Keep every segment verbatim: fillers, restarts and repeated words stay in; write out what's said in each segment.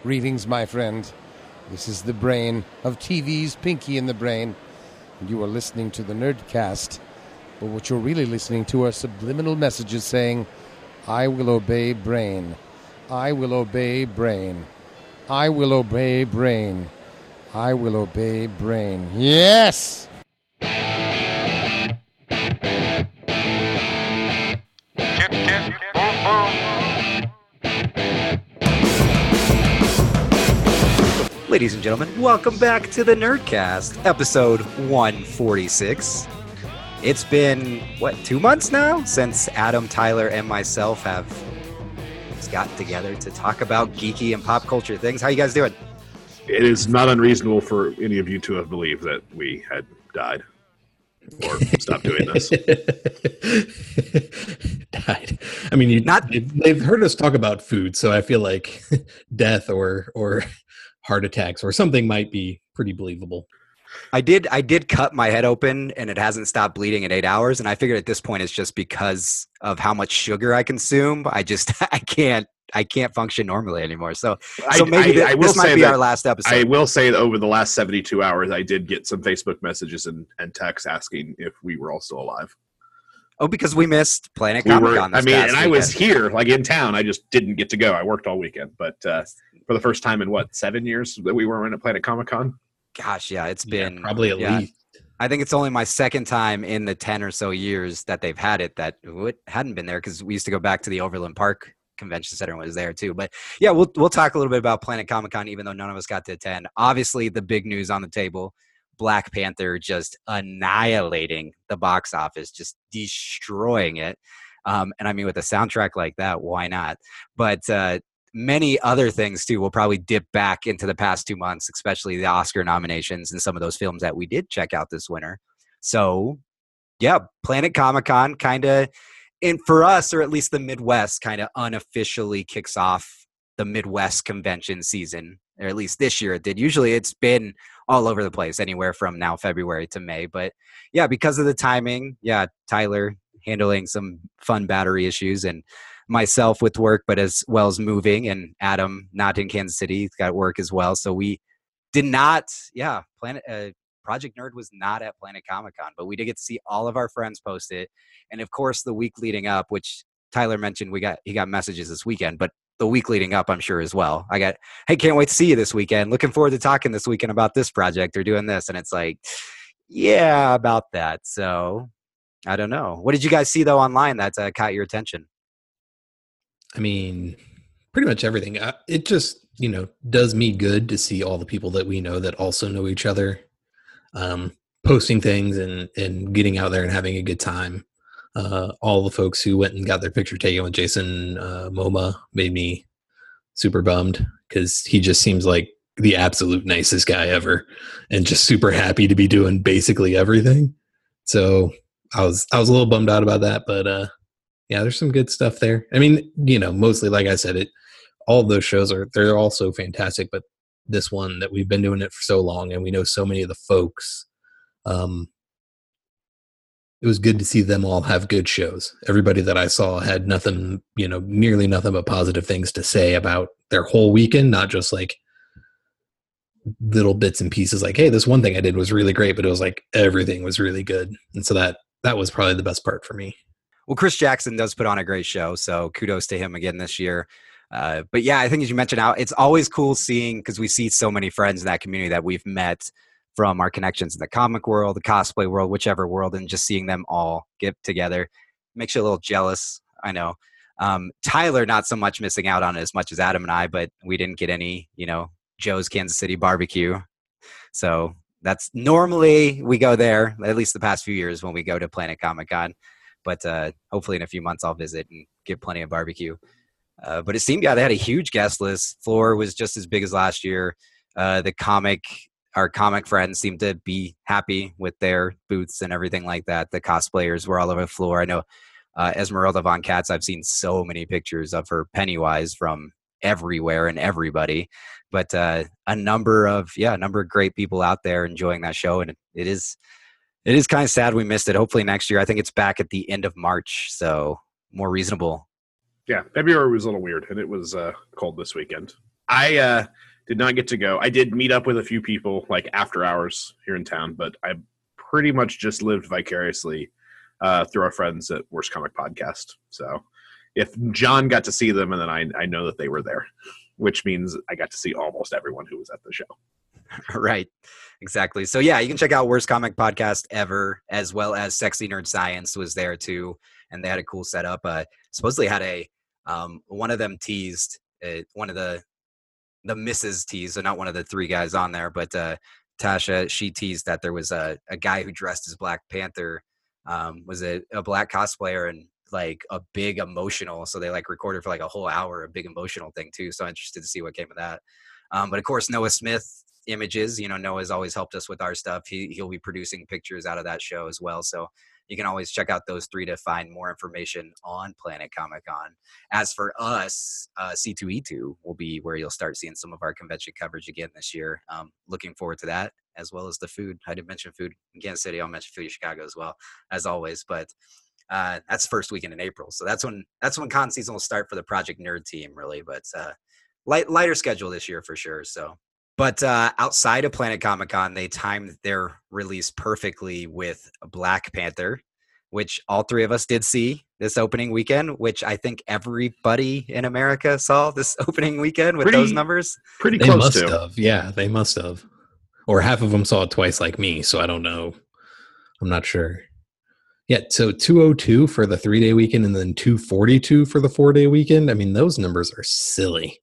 Greetings, my friend. This is the brain of T V's Pinky in the Brain, and you are listening to the Nerdcast. But what you're really listening to are subliminal messages saying, I will obey brain. I will obey brain. I will obey brain. I will obey brain. Yes! Ladies and gentlemen, welcome back to the Nerdcast, episode one forty-six. It's been, what, two months now since Adam, Tyler, and myself have gotten together to talk about geeky and pop culture things. How you guys doing? It is not unreasonable for any of you to have believed that we had died or stopped doing this. Died. I mean, you, not they've heard us talk about food, so I feel like death or or heart attacks or something might be pretty believable. I did I did cut my head open and it hasn't stopped bleeding in eight hours. And I figured at this point it's just because of how much sugar I consume. I just I can't I can't function normally anymore. So so maybe I, I, I this might be our last episode. I will say that over the last seventy-two hours, I did get some Facebook messages and, and texts asking if we were all still alive. Oh, because we missed Planet we Comic-Con this I mean, past and I weekend. was here, like in town. I just didn't get to go. I worked all weekend. But uh, for the first time in, what, seven years that we were in at Planet Comic-Con? Gosh, yeah, it's been... Yeah, probably at yeah, least. I think it's only my second time in the ten or so years that they've had it that it hadn't been there, because we used to go back to the Overland Park Convention Center and was there too. But yeah, we'll we'll talk a little bit about Planet Comic-Con, even though none of us got to attend. Obviously, the big news on the table, Black Panther just annihilating the box office, just destroying it. Um, and I mean, with a soundtrack like that, why not? But uh, many other things too will probably dip back into the past two months, especially the Oscar nominations and some of those films that we did check out this winter. So yeah, Planet Comic-Con kind of, and for us, or at least the Midwest, kind of unofficially kicks off the Midwest convention season, or at least this year it did. Usually it's been all over the place, anywhere from now February to May. But yeah, because of the timing, yeah, Tyler handling some fun battery issues and myself with work, but as well as moving, and Adam not in Kansas City, he's got work as well. So we did not, yeah, Planet uh, Project Nerd was not at Planet Comic-Con, but we did get to see all of our friends post it. And of course, the week leading up, which Tyler mentioned, we got he got messages this weekend, but the week leading up, I'm sure as well. I got, hey, can't wait to see you this weekend. Looking forward to talking this weekend about this project or doing this. And it's like, yeah, about that. So I don't know. What did you guys see though online that uh, caught your attention? I mean, pretty much everything. Uh, it just, you know, does me good to see all the people that we know that also know each other, um, posting things and, and getting out there and having a good time. Uh, all the folks who went and got their picture taken with Jason uh, Momoa made me super bummed, because he just seems like the absolute nicest guy ever and just super happy to be doing basically everything. So I was I was a little bummed out about that, but uh, yeah, there's some good stuff there. I mean, you know, mostly, like I said, it all of those shows are they're all so fantastic, but this one that we've been doing it for so long and we know so many of the folks, um, it was good to see them all have good shows. Everybody that I saw had nothing, you know, nearly nothing but positive things to say about their whole weekend, not just like little bits and pieces like, hey, this one thing I did was really great, but it was like everything was really good. And so that that was probably the best part for me. Well, Chris Jackson does put on a great show, so kudos to him again this year. Uh, but yeah, I think as you mentioned, out it's always cool seeing, because we see so many friends in that community that we've met from our connections in the comic world, the cosplay world, whichever world, and just seeing them all get together makes you a little jealous. I know. Um, Tyler, not so much missing out on it as much as Adam and I, but we didn't get any, you know, Joe's Kansas City barbecue. So that's normally we go there, at least the past few years when we go to Planet Comic-Con. But uh, hopefully in a few months I'll visit and get plenty of barbecue. Uh, but it seemed, yeah, they had a huge guest list. Floor was just as big as last year. Uh, the comic, our comic friends seemed to be happy with their booths and everything like that. The cosplayers were all over the floor. I know uh, Esmeralda Von Katz, I've seen so many pictures of her Pennywise from everywhere and everybody. But uh, a number of, yeah, a number of great people out there enjoying that show. And it, it is, it is kind of sad we missed it. Hopefully next year. I think it's back at the end of March, so more reasonable. Yeah, February was a little weird, and it was uh, cold this weekend. I uh, did not get to go. I did meet up with a few people like after hours here in town, but I pretty much just lived vicariously uh, through our friends at Worst Comic Podcast. So if John got to see them, and then I, I know that they were there, which means I got to see almost everyone who was at the show. Right. Exactly. So yeah, you can check out Worst Comic Podcast Ever, as well as Sexy Nerd Science was there too. And they had a cool setup. Uh, supposedly had a, um, one of them teased, uh, one of the, the missus teased, so not one of the three guys on there, but uh, Tasha, she teased that there was a, a guy who dressed as Black Panther, um, was a, a black cosplayer and like a big emotional. So they like recorded for like a whole hour, a big emotional thing too. So I'm interested to see what came of that. Um, but of course, Noah Smith Images, you know, Noah's always helped us with our stuff. He, he'll be producing pictures out of that show as well. So you can always check out those three to find more information on Planet Comic Con. As for us, uh, C two E two will be where you'll start seeing some of our convention coverage again this year. Um, looking forward to that, as well as the food. I did mention food in Kansas City. I'll mention food in Chicago as well, as always. But uh, that's first weekend in April. So that's when that's when con season will start for the Project Nerd team, really. But uh, light, lighter schedule this year for sure. So. But uh, outside of Planet Comic Con, they timed their release perfectly with Black Panther, which all three of us did see this opening weekend, which I think everybody in America saw this opening weekend with Pretty- those numbers. Pretty They close must to. have. Yeah, they must have. Or half of them saw it twice like me, so I don't know. I'm not sure. Yeah, so two oh two for the three-day weekend and then two forty-two for the four-day weekend. I mean, those numbers are silly.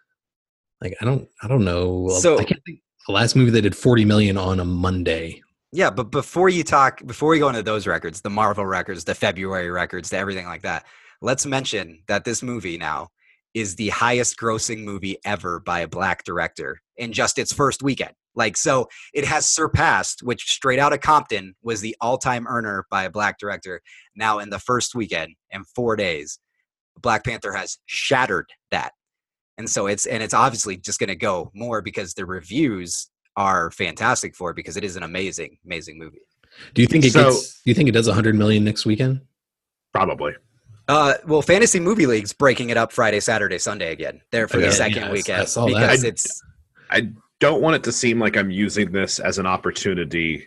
Like, I don't I don't know. So- I can't think the last movie they did forty million on a Monday. Yeah, but before you talk, before we go into those records, the Marvel records, the February records, the everything like that, let's mention that this movie now is the highest grossing movie ever by a Black director in just its first weekend. Like, so it has surpassed, which Straight Outta Compton was the all-time earner by a Black director. Now in the first weekend, in four days, Black Panther has shattered that. And so it's, and it's obviously just going to go more because the reviews are fantastic for it, because it is an amazing, amazing movie. Do you think it So- gets do you think it does one hundred million next weekend? Probably. Uh, well, Fantasy Movie League's breaking it up Friday, Saturday, Sunday again. There for Okay, the yeah, second I- weekend I saw that. because I- it's I don't want it to seem like I'm using this as an opportunity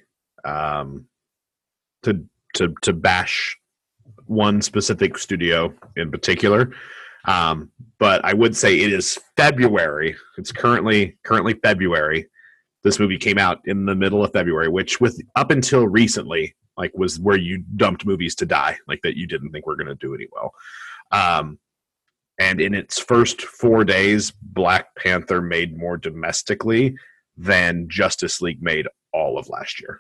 um, to to to bash one specific studio in particular. Um, but I would say it is February. It's currently currently February. This movie came out in the middle of February, which with up until recently, like was where you dumped movies to die, like that you didn't think were going to do any well. Um, and in its first four days, Black Panther made more domestically than Justice League made all of last year.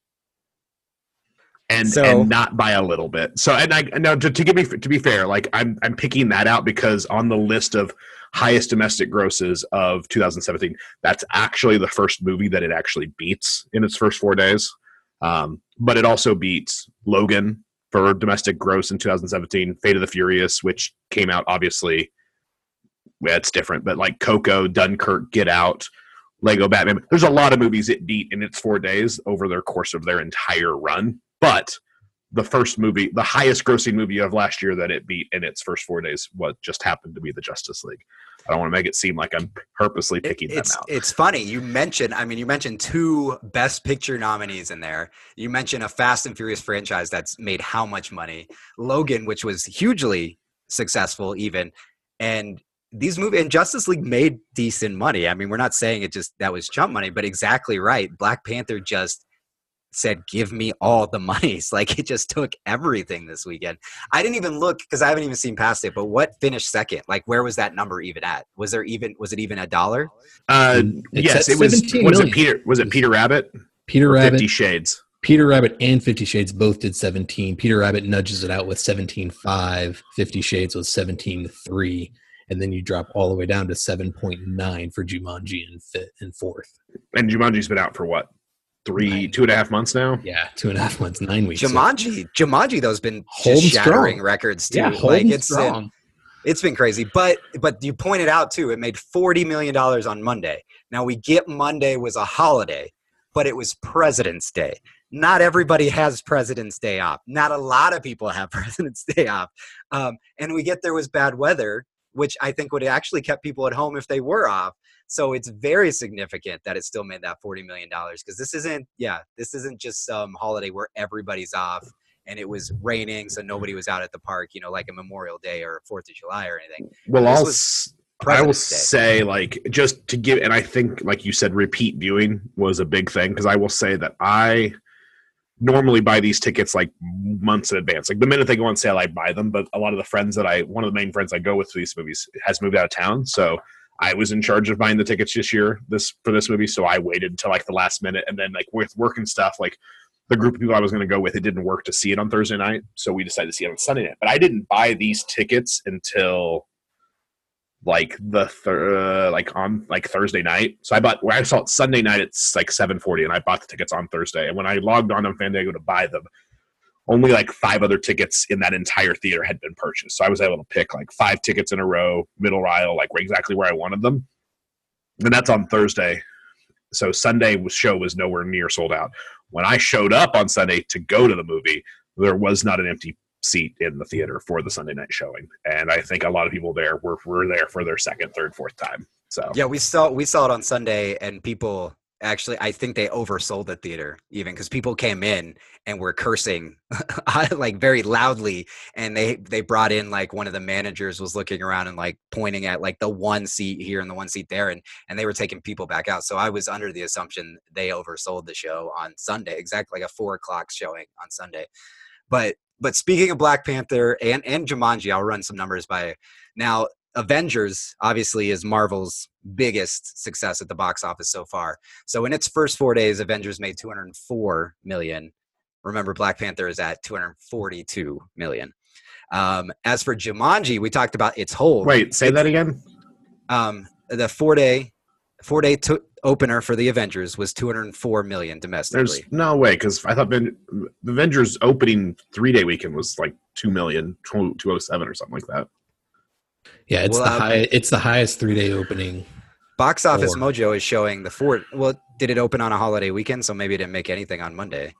And, So- and not by a little bit. So, and I now to, to give me to be fair, like I'm I'm picking that out because on the list of highest domestic grosses of two thousand seventeen, that's actually the first movie that it actually beats in its first four days. Um, but it also beats Logan for domestic gross in two thousand seventeen, Fate of the Furious, which came out obviously, yeah, it's different, but like Coco, Dunkirk, Get Out, Lego Batman. There's a lot of movies it beat in its four days over their course of their entire run. But the first movie, the highest grossing movie of last year that it beat in its first four days, what just happened to be the Justice League. I don't want to make it seem like I'm purposely It- picking them it's out. it's funny you mentioned. I mean, you mentioned two Best Picture nominees in there. You mentioned a Fast and Furious franchise that's made how much money? Logan, which was hugely successful, even, and these movies and Justice League made decent money. I mean, we're not saying it just that was chump money, but exactly right. Black Panther just said, "Give me all the monies." Like it just took everything this weekend. I didn't even look because I haven't even seen past it. But what finished second? Like, where was that number even at? Was there even was it even a dollar? Uh, It's yes, at it was. seventeen Was it million. Peter? Was it Peter Rabbit? Peter Or Rabbit, Fifty Shades. Peter Rabbit and Fifty Shades both did seventeen. Peter Rabbit nudges it out with seventeen point five. Fifty Shades was seventeen point three. And then you drop all the way down to seven point nine for Jumanji in fifth and fourth. And Jumanji's been out for what? Three, Nine. two and a half months now. Yeah, two and a half months, nine weeks. So- Jumanji, Jumanji, though's been Holding just shattering strong. records too. yeah, like holding it's strong. it's been crazy. But but you pointed out too, it made forty million dollars on Monday. Now we get Monday was a holiday, but it was President's Day. Not everybody has President's Day off. Not a lot of people have President's Day off. Um, and we get there was bad weather. which I think would have actually kept people at home if they were off. So it's very significant that it still made that forty million dollars, because this isn't, yeah, this isn't just some holiday where everybody's off and it was raining, so nobody was out at the park, you know, like a Memorial Day or fourth of July or anything. Well, This I'll, was s- I will President's Day. say, like, just to give, and I think, like you said, repeat viewing was a big thing, because I will say that I normally buy these tickets like months in advance. Like the minute they go on sale, I buy them. But a lot of the friends that I, one of the main friends I go with to these movies has moved out of town. So I was in charge of buying the tickets this year, this for this movie. So I waited until like the last minute. And then like with work and stuff, like the group of people I was going to go with, it didn't work to see it on Thursday night. So we decided to see it on Sunday night. But I didn't buy these tickets until like the thir- uh, like on like Thursday night. So I bought, where I saw it Sunday night, it's like seven forty, and I bought the tickets on Thursday. And when I logged on on Fandango to buy them, only like five other tickets in that entire theater had been purchased. So I was able to pick like five tickets in a row, middle aisle, like exactly where I wanted them. And that's on Thursday. So Sunday was, show was nowhere near sold out. When I showed up on Sunday to go to the movie, there was not an empty seat in the theater for the Sunday night showing. And I think a lot of people there were, were there for their second, third, fourth time. So Yeah, we saw we saw it on Sunday, and people actually, I think they oversold the theater even, because people came in and were cursing like very loudly, and they they brought in like one of the managers was looking around and like pointing at like the one seat here and the one seat there, and and they were taking people back out. So I was under the assumption they oversold the show on Sunday, exactly like a four o'clock showing on Sunday. But but speaking of Black Panther and and Jumanji, I'll run some numbers by now. Avengers obviously is Marvel's biggest success at the box office so far. So in its first four days, Avengers made two hundred four million. Remember, Black Panther is at two hundred forty-two million. Um, as for Jumanji, we talked about its hold. wait, say that again. Um, the four day four day to- opener for the Avengers was two hundred four million domestically. There's no way, because I thought the Avengers opening three day weekend was like two million, two oh seven or something like that. Yeah, it's Well, the uh, high. It's the highest three day opening. Box Office Four. Mojo is showing the four. Well, did it open on a holiday weekend? So maybe it didn't make anything on Monday.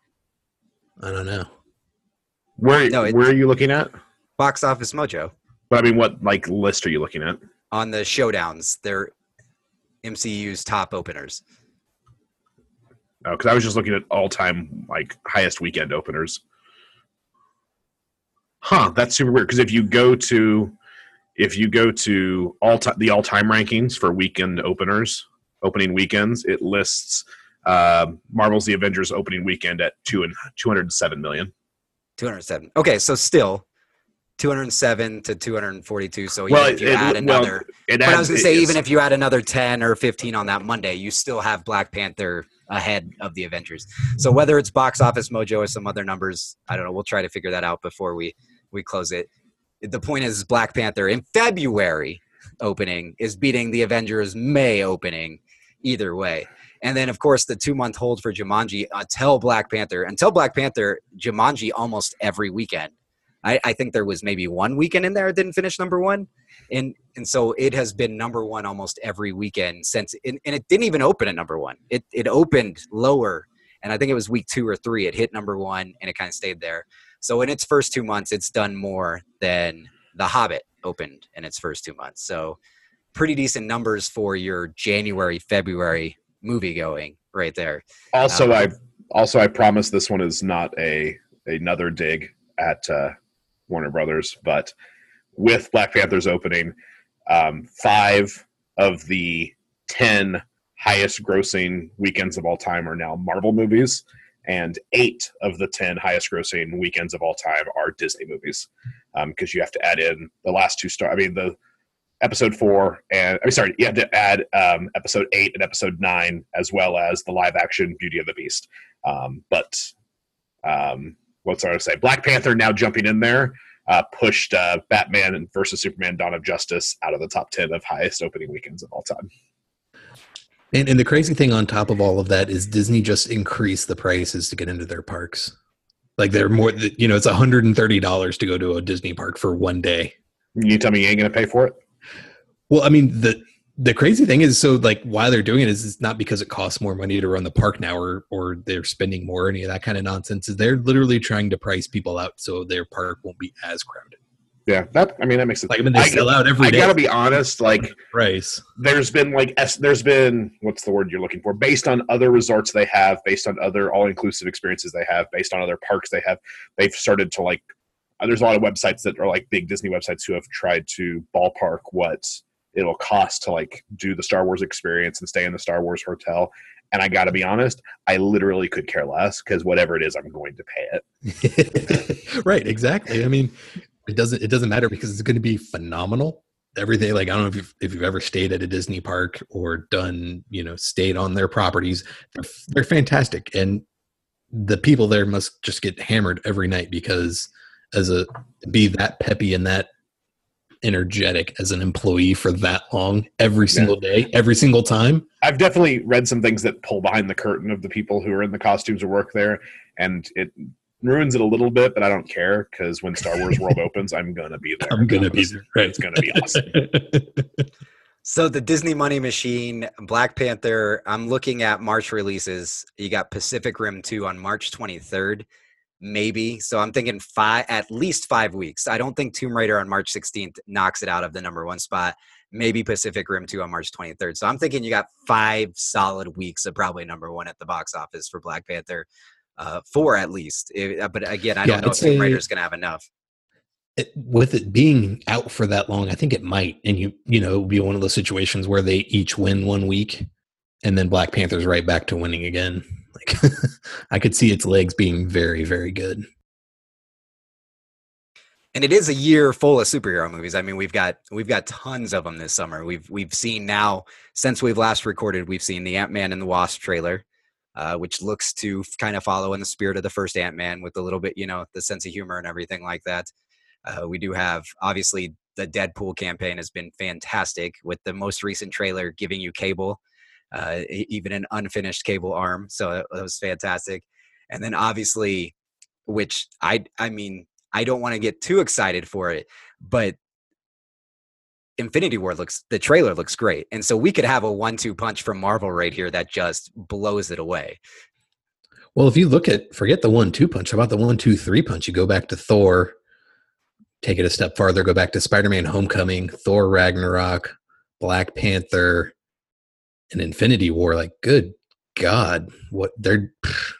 I don't know. Where No, it- where are you looking at? Box Office Mojo But I mean, what like list are you looking at? on the showdowns. They're M C U's top openers. Oh, because I was just looking at all time like highest weekend openers. Huh, that's super weird. Because if you go to if you go to all time the all time rankings for weekend openers, opening weekends, it lists uh, Marvel's The Avengers opening weekend at two and two hundred seven million. two hundred seven. Okay, so still two hundred seven to two hundred forty-two. So even Well, if you it- add well, another, it but I adds- was going to it say, is- even if you add another ten or fifteen on that Monday, you still have Black Panther ahead of the Avengers. So whether it's Box Office Mojo or some other numbers, I don't know. We'll try to figure that out before we we close it. The point is, Black Panther in February opening is beating the Avengers May opening either way. And then, of course, the two-month hold for Jumanji until Black Panther. Until Black Panther, Jumanji almost every weekend. I, I think there was maybe one weekend in there it didn't finish number one. And and so it has been number one almost every weekend since. And, and it didn't even open at number one. It it opened lower. And I think it was week two or three. It hit number one, and it kind of stayed there. So in its first two months, it's done more than The Hobbit opened in its first two months. So pretty decent numbers for your January, February movie going right there. Also, Um, I also I promise this one is not a another dig at uh, Warner Brothers, but with Black Panther's opening, um, five of the ten highest grossing weekends of all time are now Marvel movies, and eight of the ten highest grossing weekends of all time are Disney movies, because um, you have to add in the last two star. I mean the. Episode four, and I'm sorry, you have to add um, episode eight and episode nine, as well as the live action Beauty and the Beast. Um, but um, what's I going to say? Black Panther now jumping in there uh, pushed uh, Batman versus Superman: Dawn of Justice out of the top ten of highest opening weekends of all time. And, and the crazy thing on top of all of that is Disney just increased the prices to get into their parks. Like they're more, you know, it's one hundred thirty dollars to go to a Disney park for one day. You tell me you ain't going to pay for it? Well, I mean, the the crazy thing is, so like why they're doing it is it's not because it costs more money to run the park now, or or they're spending more, any of that kind of nonsense. Is they're literally trying to price people out so their park won't be as crowded. Yeah, that I mean that makes sense. Like I mean, they I, sell out every I day. gotta be honest, like price. there's been like es- there's been what's the word you're looking for? Based on other resorts they have, based on other all-inclusive experiences they have, based on other parks they have, they've started to like. Uh, there's a lot of websites that are like big Disney websites who have tried to ballpark what it'll cost to like do the Star Wars experience and stay in the Star Wars hotel. And I got to be honest, I literally could care less because whatever it is, I'm going to pay it. Right, exactly. I mean, it doesn't it doesn't matter because it's going to be phenomenal. Everything, like I don't know if you've, if you've ever stayed at a Disney park or done, you know, stayed on their properties. They're, they're fantastic, and the people there must just get hammered every night because as a be that peppy and that energetic as an employee for that long every single yeah. day, every single time. I've definitely read some things that pull behind the curtain of the people who are in the costumes or work there, and it ruins it a little bit, but I don't care because when Star Wars World opens, I'm gonna be there. I'm gonna be there. Right. It's gonna be awesome. So the Disney Money Machine, Black Panther, I'm looking at March releases. You got Pacific Rim two on March twenty-third, maybe. So I'm thinking five, at least five weeks. I don't think Tomb Raider on March sixteenth knocks it out of the number one spot. Maybe Pacific Rim two on March twenty-third. So I'm thinking you got five solid weeks of probably number one at the box office for Black Panther. Uh, four at least. It, but again, I don't yeah, know if Tomb Raider is going to have enough. It, with it being out for that long, I think it might. And you, you know, be one of those situations where they each win one week, and then Black Panther's right back to winning again. Like, I could see its legs being very, very good. And it is a year full of superhero movies. I mean, we've got we've got tons of them this summer. We've we've seen now since we've last recorded. We've seen the Ant-Man and the Wasp trailer. Uh, which looks to kind of follow in the spirit of the first Ant-Man with a little bit, you know, the sense of humor and everything like that. Uh, we do have, obviously, the Deadpool campaign has been fantastic with the most recent trailer giving you Cable, uh, even an unfinished Cable arm. So that was fantastic. And then obviously, which I, I mean, I don't want to get too excited for it, but Infinity War looks, the trailer looks great. And so we could have a one two punch from Marvel right here that just blows it away. Well, if you look at, forget the one two punch, how about the one two three punch? You go back to Thor, take it a step farther, go back to Spider-Man Homecoming, Thor Ragnarok, Black Panther, and Infinity War. Like, good God, what they're,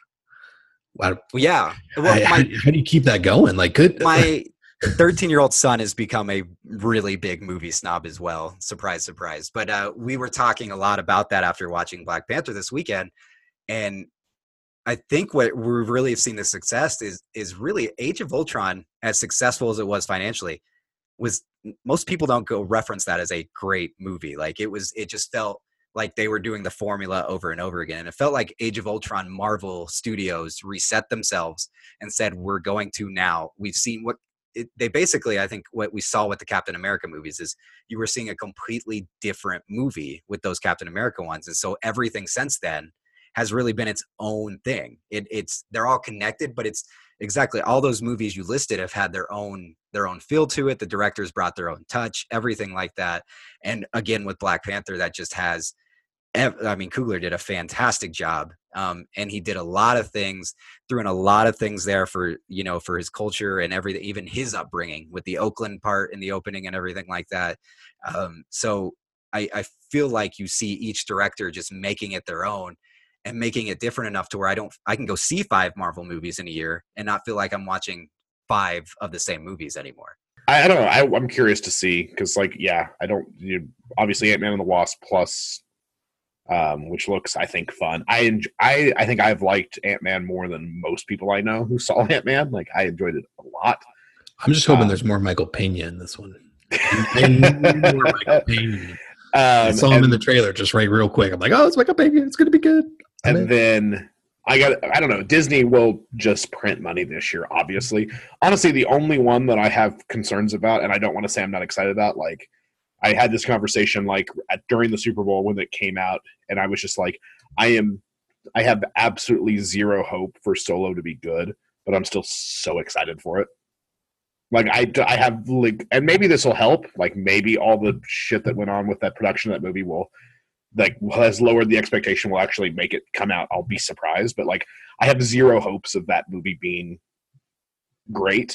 wow. Yeah. Well, my, how, how do you keep that going? Like, good. My, thirteen-year-old son has become a really big movie snob as well. Surprise, surprise. But uh, we were talking a lot about that after watching Black Panther this weekend. And I think what we really have seen the success is is really Age of Ultron, as successful as it was financially, was most people don't go reference that as a great movie. Like it was, it just felt like they were doing the formula over and over again. And it felt like Age of Ultron, Marvel Studios reset themselves and said, we're going to now, we've seen what, It, they basically, I think what we saw with the Captain America movies is you were seeing a completely different movie with those Captain America ones. And so everything since then has really been its own thing. It, it's, they're all connected, but it's exactly all those movies you listed have had their own, their own feel to it. The directors brought their own touch, everything like that. And again, with Black Panther, that just has, I mean, Coogler did a fantastic job. Um, and he did a lot of things, threw in a lot of things there for, you know, for his culture and everything, even his upbringing with the Oakland part in the opening and everything like that. Um, so I, I feel like you see each director just making it their own and making it different enough to where I don't, I can go see five Marvel movies in a year and not feel like I'm watching five of the same movies anymore. I, I don't know. I, I'm curious to see because, like, yeah, I don't. You, obviously, Ant-Man and the Wasp plus. Um, which looks, I think, fun. I, enjoy, I I think I've liked Ant-Man more than most people I know who saw Ant-Man. Like, I enjoyed it a lot. I'm just hoping um, there's more Michael Pena in this one. more Michael Pena. Um, I saw him and, in the trailer just right real quick. I'm like, oh, it's Michael Pena. It's going to be good. I'm and in. then I got, I don't know, Disney will just print money this year, obviously. Honestly, the only one that I have concerns about, and I don't want to say I'm not excited about, like, I had this conversation like at, during the Super Bowl when it came out, and I was just like, I am, I have absolutely zero hope for Solo to be good, but I'm still so excited for it. Like I, I have like, and maybe this will help. Like maybe all the shit that went on with that production of that movie will, like, has lowered the expectation. Will actually make it come out. I'll be surprised, but like I have zero hopes of that movie being great.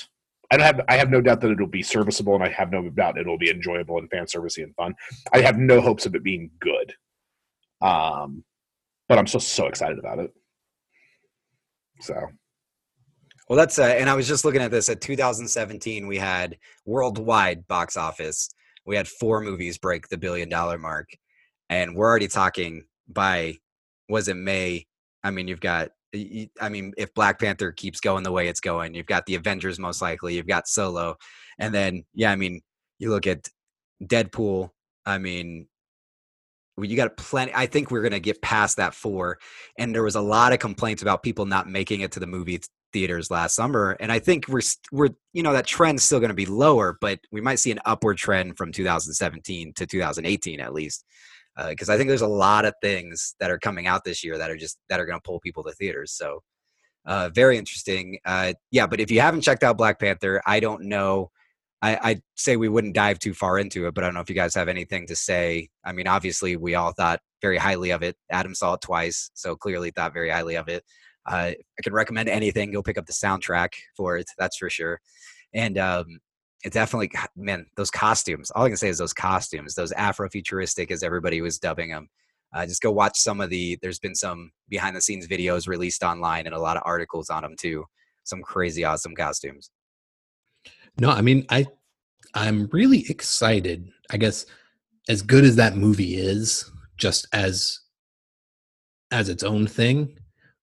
I don't have I have no doubt that it'll be serviceable, and I have no doubt it'll be enjoyable and fan servicey and fun. I have no hopes of it being good, um, but I'm so so excited about it. So, well, that's uh, and I was just looking at this. At two thousand seventeen, we had worldwide box office. We had four movies break the billion dollar mark, and we're already talking by was it May? I mean, you've got. I mean, if Black Panther keeps going the way it's going, you've got the Avengers most likely, you've got Solo, and then yeah, I mean, you look at Deadpool. I mean, you got plenty. I think we're gonna get past that four, and there was a lot of complaints about people not making it to the movie theaters last summer, and I think we're we're you know that trend's still going to be lower, but we might see an upward trend from two thousand seventeen to two thousand eighteen at least. Because uh, I think there's a lot of things that are coming out this year that are just that are going to pull people to theaters. So uh, very interesting. Uh, yeah, but if you haven't checked out Black Panther, I don't know. I, I'd say we wouldn't dive too far into it, but I don't know if you guys have anything to say. I mean, obviously, we all thought very highly of it. Adam saw it twice, so clearly thought very highly of it. Uh, I can recommend anything. Go pick up the soundtrack for it. That's for sure. And um, it definitely, man, those costumes. All I can say is those costumes, those Afrofuturistic, as everybody was dubbing them. Uh, just go watch some of the, there's been some behind the scenes videos released online and a lot of articles on them too. Some crazy awesome costumes. No, I mean, I, I'm really excited. I guess as good as that movie is, just as, as its own thing,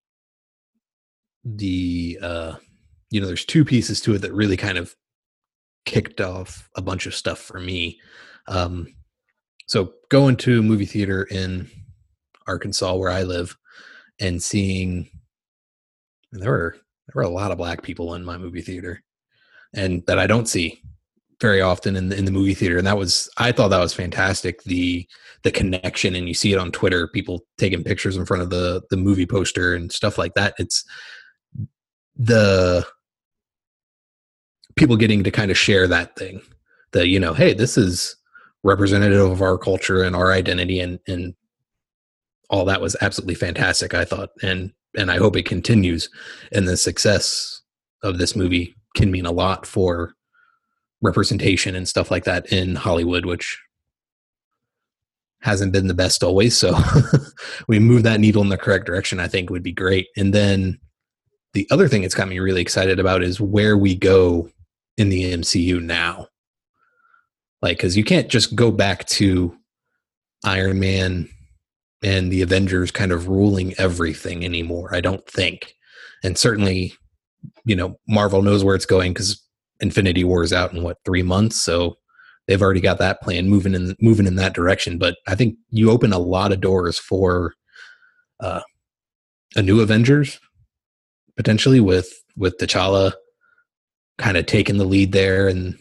the, uh, you know, there's two pieces to it that really kind of kicked off a bunch of stuff for me. Um, so going to a movie theater in Arkansas where I live and seeing there were there were a lot of black people in my movie theater, and that I don't see very often in the, in the movie theater. And that was, I thought that was fantastic. The, the connection, and you see it on Twitter, people taking pictures in front of the, the movie poster and stuff like that. It's the people getting to kind of share that thing that, you know, hey, this is representative of our culture and our identity, and, and all that was absolutely fantastic, I thought. And, and I hope it continues, and the success of this movie can mean a lot for representation and stuff like that in Hollywood, which hasn't been the best always. So we move that needle in the correct direction, I think would be great. And then the other thing it's got me really excited about is where we go in the M C U now. Like, cause you can't just go back to Iron Man and the Avengers kind of ruling everything anymore, I don't think. And certainly, you know, Marvel knows where it's going, because Infinity War is out in what, three months. So they've already got that plan moving in, moving in that direction. But I think you open a lot of doors for uh, a new Avengers, potentially with, with T'Challa kind of taking the lead there. And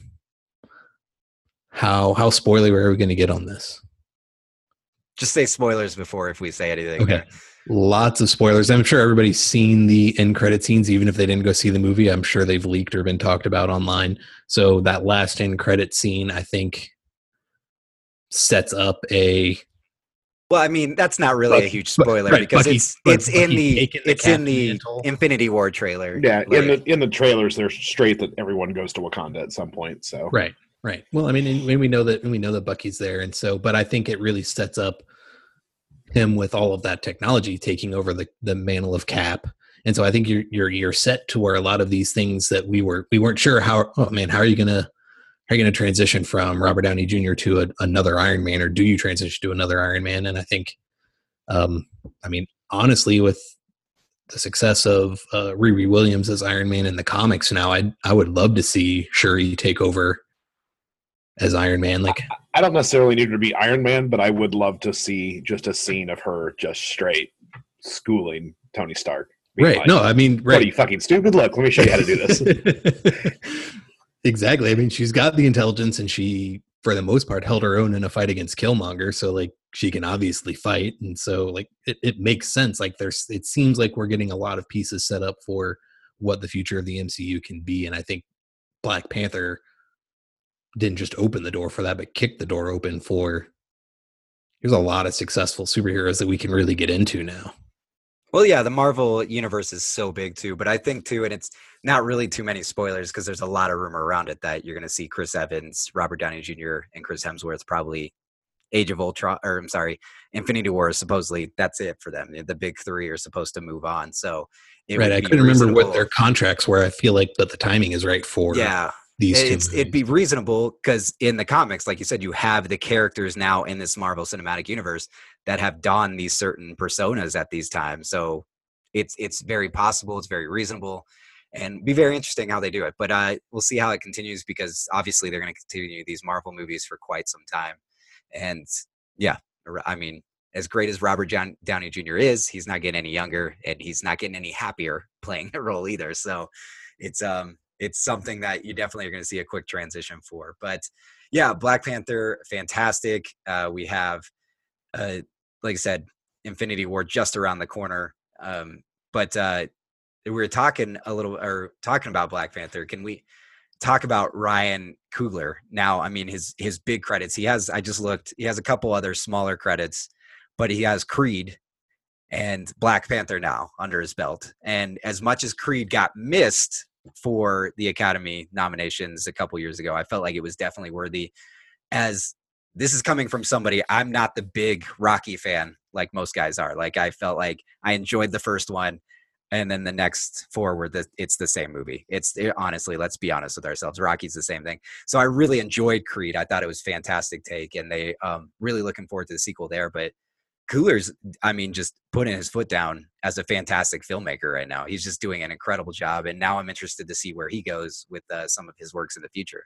how, how spoiler are we going to get on this? Just say spoilers before if we say anything. Okay. Lots of spoilers. I'm sure everybody's seen the end credit scenes, even if they didn't go see the movie. I'm sure they've leaked or been talked about online. So that last end credit scene, I think, sets up a. Well, I mean, that's not really but, a huge spoiler, but, right, because Bucky, it's it's Bucky in the the it's in the mantle. Infinity War trailer. Yeah, like, in the in the trailers, they're straight that everyone goes to Wakanda at some point. So right, right. Well, I mean, and we know that we know that Bucky's there, and so, but I think it really sets up him with all of that technology taking over the, the mantle of Cap. And so I think you're, you're, you're set to where a lot of these things that we were, we weren't sure how, oh man, how are you going to, how are you going to transition from Robert Downey Junior to a, another Iron Man, or do you transition to another Iron Man? And I think, um, I mean, honestly, with the success of uh, Riri Williams as Iron Man in the comics now, I I would love to see Shuri take over as Iron Man. Like, I don't necessarily need her to be Iron Man, but I would love to see just a scene of her just straight schooling Tony Stark. Right. Like, no, I mean, right. What are you, fucking stupid? Look, let me show you how to do this. Exactly. I mean, she's got the intelligence, and she, for the most part, held her own in a fight against Killmonger. So like, she can obviously fight. And so like, it, it makes sense. Like there's, it seems like we're getting a lot of pieces set up for what the future of the M C U can be. And I think Black Panther didn't just open the door for that, but kicked the door open for, there's a lot of successful superheroes that we can really get into now. Well, yeah, the Marvel universe is so big too, but I think too, and it's not really too many spoilers because there's a lot of rumor around it that you're going to see Chris Evans, Robert Downey Junior, and Chris Hemsworth probably Age of Ultron, or I'm sorry, Infinity War. Supposedly that's it for them. The big three are supposed to move on, so it Right. would I be couldn't remember what reasonable- their contracts were. I feel like, but the timing is right for yeah. these two It's, it'd be reasonable because in the comics, like you said, you have the characters now in this Marvel Cinematic Universe that have donned these certain personas at these times. So it's it's very possible, it's very reasonable, and be very interesting how they do it. But uh, we'll see how it continues because obviously they're going to continue these Marvel movies for quite some time. And yeah, I mean, as great as Robert John, Downey Junior is, he's not getting any younger, and he's not getting any happier playing the role either. So it's um. It's something that you definitely are going to see a quick transition for. But yeah, Black Panther, fantastic. Uh, we have, uh, like I said, Infinity War just around the corner. Um, but uh, we were talking a little, or talking about Black Panther. Can we talk about Ryan Coogler? Now, I mean, his his big credits. He has. I just looked. He has a couple other smaller credits, but he has Creed and Black Panther now under his belt. And as much as Creed got missed for the Academy nominations a couple years ago, I felt like it was definitely worthy. As this is coming from somebody, I'm not the big Rocky fan like most guys are. Like, I felt like I enjoyed the first one, and then the next four were the it's the same movie. It's it, honestly, let's be honest with ourselves, Rocky's the same thing. So I really enjoyed Creed. I thought it was fantastic take, and they um really looking forward to the sequel there. But Coogler's, I mean, just putting his foot down as a fantastic filmmaker right now. He's just doing an incredible job, and now I'm interested to see where he goes with uh, some of his works in the future.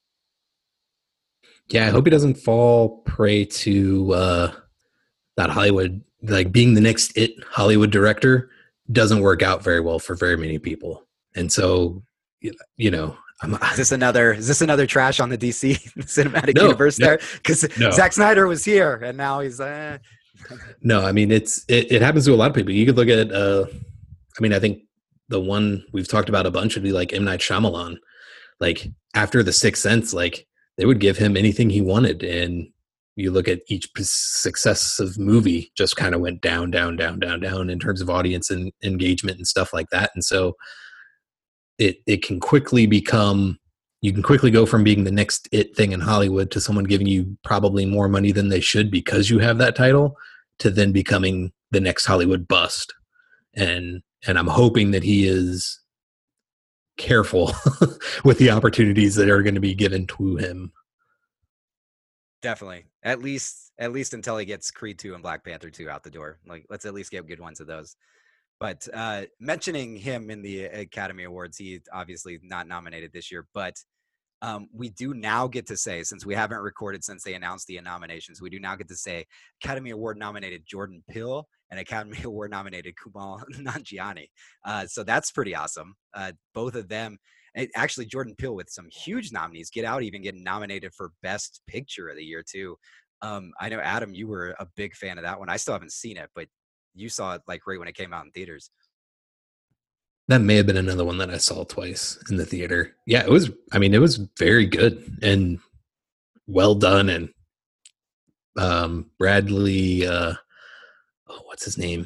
Yeah, I hope he doesn't fall prey to uh, that Hollywood, like being the next it Hollywood director doesn't work out very well for very many people. And so, you know, I'm, is this another is this another trash on the D C cinematic no, universe no, there? Because no. Zack Snyder was here, and now he's. Uh... No, I mean, it's it, it happens to a lot of people. You could look at, uh, I mean, I think the one we've talked about a bunch would be like M. Night Shyamalan. Like after The Sixth Sense, like they would give him anything he wanted, and you look at each successive movie just kind of went down, down, down, down, down in terms of audience and engagement and stuff like that. And so it it can quickly become, you can quickly go from being the next it thing in Hollywood to someone giving you probably more money than they should because you have that title, to then becoming the next Hollywood bust. And and I'm hoping that he is careful with the opportunities that are going to be given to him. Definitely. At least at least until he gets Creed two and Black Panther two out the door. Like, let's at least get good ones of those. But uh, mentioning him in the Academy Awards, he's obviously not nominated this year, but um, we do now get to say, since we haven't recorded since they announced the nominations, we do now get to say Academy Award nominated Jordan Peele and Academy Award nominated Kumail Nanjiani. Uh, so that's pretty awesome. Uh, both of them, actually Jordan Peele with some huge nominees, Get Out even getting nominated for Best Picture of the year too. Um, I know, Adam, you were a big fan of that one. I still haven't seen it, but you saw it like right when it came out in theaters. That may have been another one that I saw twice in the theater. Yeah, it was, I mean, it was very good and well done. And um, Bradley, uh, oh, what's his name?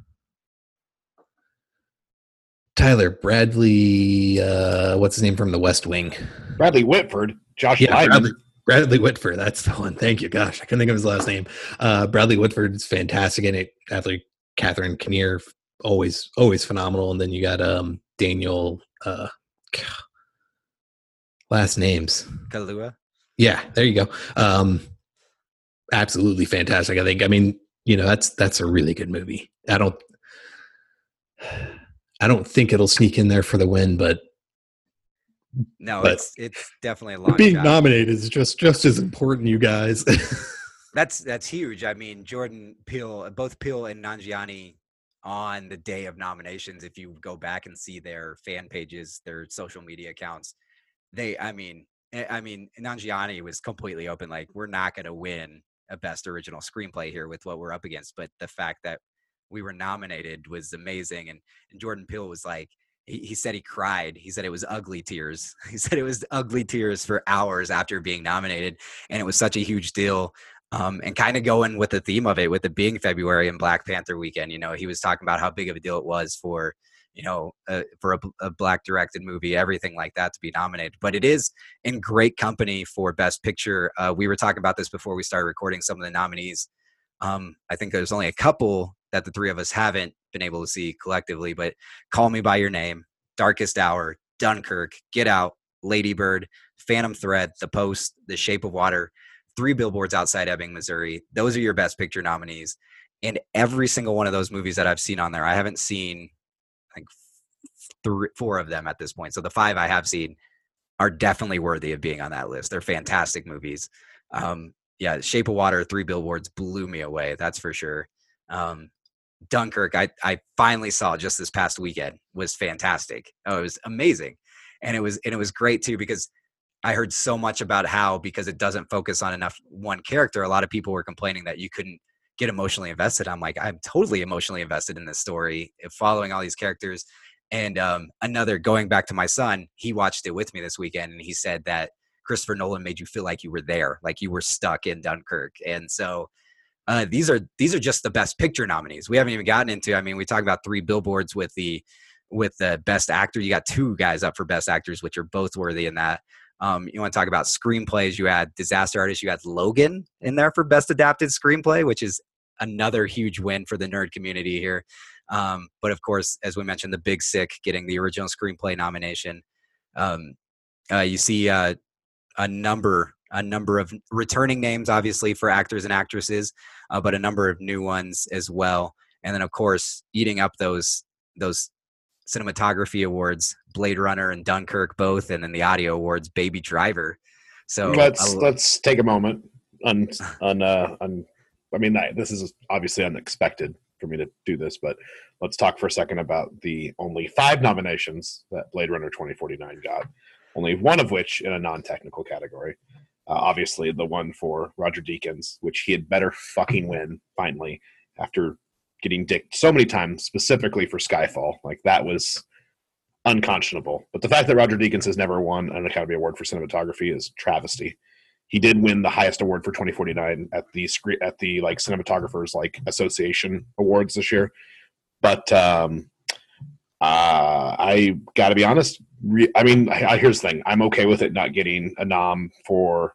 Tyler Bradley, uh, what's his name from The West Wing? Bradley Whitford, Josh yeah, Lyman. Bradley, Bradley Whitford, that's the one. Thank you. Gosh, I couldn't think of his last name. Uh, Bradley Whitford is fantastic in it. Athlete Catherine Kinnear, always, always phenomenal. And then you got um, Daniel, uh, last names. Kaluuya? Yeah, there you go. Um, absolutely fantastic. I think, I mean, you know, that's, that's a really good movie. I don't, I don't think it'll sneak in there for the win, but no, but it's it's definitely a long being shot. nominated is just just as important, you guys. That's that's huge. I mean, Jordan Peele, both Peele and Nanjiani on the day of nominations, if you go back and see their fan pages, their social media accounts, they, I mean, I mean, Nanjiani was completely open. Like, we're not going to win a best original screenplay here with what we're up against. But the fact that we were nominated was amazing. And, and Jordan Peele was like, he, he said he cried. He said it was ugly tears. He said it was ugly tears for hours after being nominated. And it was such a huge deal. Um, and kind of going with the theme of it, with it being February and Black Panther weekend. You know, he was talking about how big of a deal it was for, you know, uh, for a, a Black directed movie, everything like that to be nominated. But it is in great company for Best Picture. Uh, we were talking about this before we started recording some of the nominees. Um, I think there's only a couple that the three of us haven't been able to see collectively, but Call Me By Your Name, Darkest Hour, Dunkirk, Get Out, Lady Bird, Phantom Thread, The Post, The Shape of Water, Three Billboards Outside Ebbing, Missouri. Those are your Best Picture nominees. And every single one of those movies that I've seen on there, I haven't seen like three, four of them at this point. So the five I have seen are definitely worthy of being on that list. They're fantastic movies. Um, yeah, Shape of Water, Three Billboards blew me away. That's for sure. Um, Dunkirk, I, I finally saw just this past weekend, was fantastic. Oh, it was amazing. And it was, and it was great too, because I heard so much about how, because it doesn't focus on enough one character, a lot of people were complaining that you couldn't get emotionally invested. I'm like, I'm totally emotionally invested in this story, following all these characters. And um, another, going back to my son, he watched it with me this weekend, and he said that Christopher Nolan made you feel like you were there, like you were stuck in Dunkirk. And so uh, these are these are just the Best Picture nominees. We haven't even gotten into, I mean, we talk about Three Billboards with the with the Best Actor. You got two guys up for Best Actors, which are both worthy in that. Um, you want to talk about screenplays, you had Disaster Artist, you had Logan in there for Best Adapted Screenplay, which is another huge win for the nerd community here. Um, but of course, as we mentioned, The Big Sick getting the original screenplay nomination. Um, uh, you see uh, a number a number of returning names, obviously, for actors and actresses, uh, but a number of new ones as well. And then, of course, eating up those those cinematography awards, Blade Runner and Dunkirk both, and then the audio awards, Baby Driver. So let's uh, let's take a moment on on uh, on. I mean, I, this is obviously unexpected for me to do this, but let's talk for a second about the only five nominations that Blade Runner twenty forty-nine got. Only one of which in a non-technical category. Uh, obviously, the one for Roger Deakins, which he had better fucking win finally after getting dicked so many times, specifically for Skyfall. Like, that was unconscionable. But the fact that Roger Deakins has never won an Academy Award for cinematography is travesty. He did win the highest award for twenty forty-nine at the screen at the like cinematographers like association awards this year. But um, uh, I got to be honest. Re- I mean, I, I, here's the thing: I'm okay with it not getting a nom for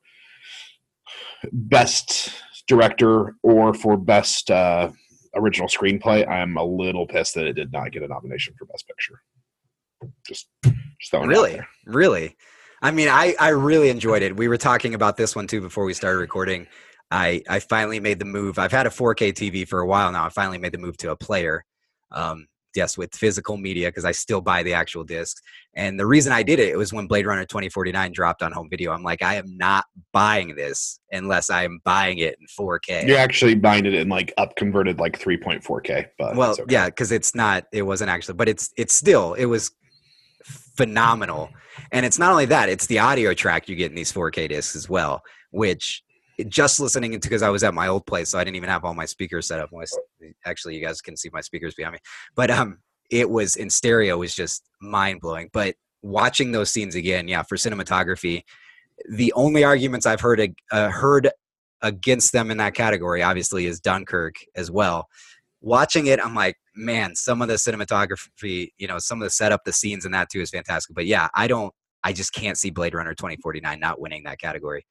best director or for best uh, original screenplay. I'm a little pissed that it did not get a nomination for Best Picture. Just, just throwing really, it out there. really. I mean, I, I really enjoyed it. We were talking about this one too before we started recording. I, I finally made the move. I've had a four K T V for a while now. I finally made the move to a player. Um, yes, with physical media, because I still buy the actual discs. And the reason I did it, it was when Blade Runner twenty forty-nine dropped on home video. I'm like, I am not buying this unless I am buying it in four K. You're actually buying it in like up converted like three point four K. But well, okay. yeah, because it's not. It wasn't actually, but it's it's still. It was phenomenal. And it's not only that, it's the audio track you get in these four K discs as well, which just listening to, because I was at my old place, so I didn't even have all my speakers set up. Actually, you guys can see my speakers behind me. But um, it was in stereo was just mind blowing. But watching those scenes again, yeah, for cinematography, the only arguments I've heard uh, heard against them in that category, obviously, is Dunkirk as well. Watching it, I'm like, man, some of the cinematography, you know, some of the setup, the scenes in that too is fantastic. But yeah, I don't, I just can't see Blade Runner twenty forty-nine not winning that category.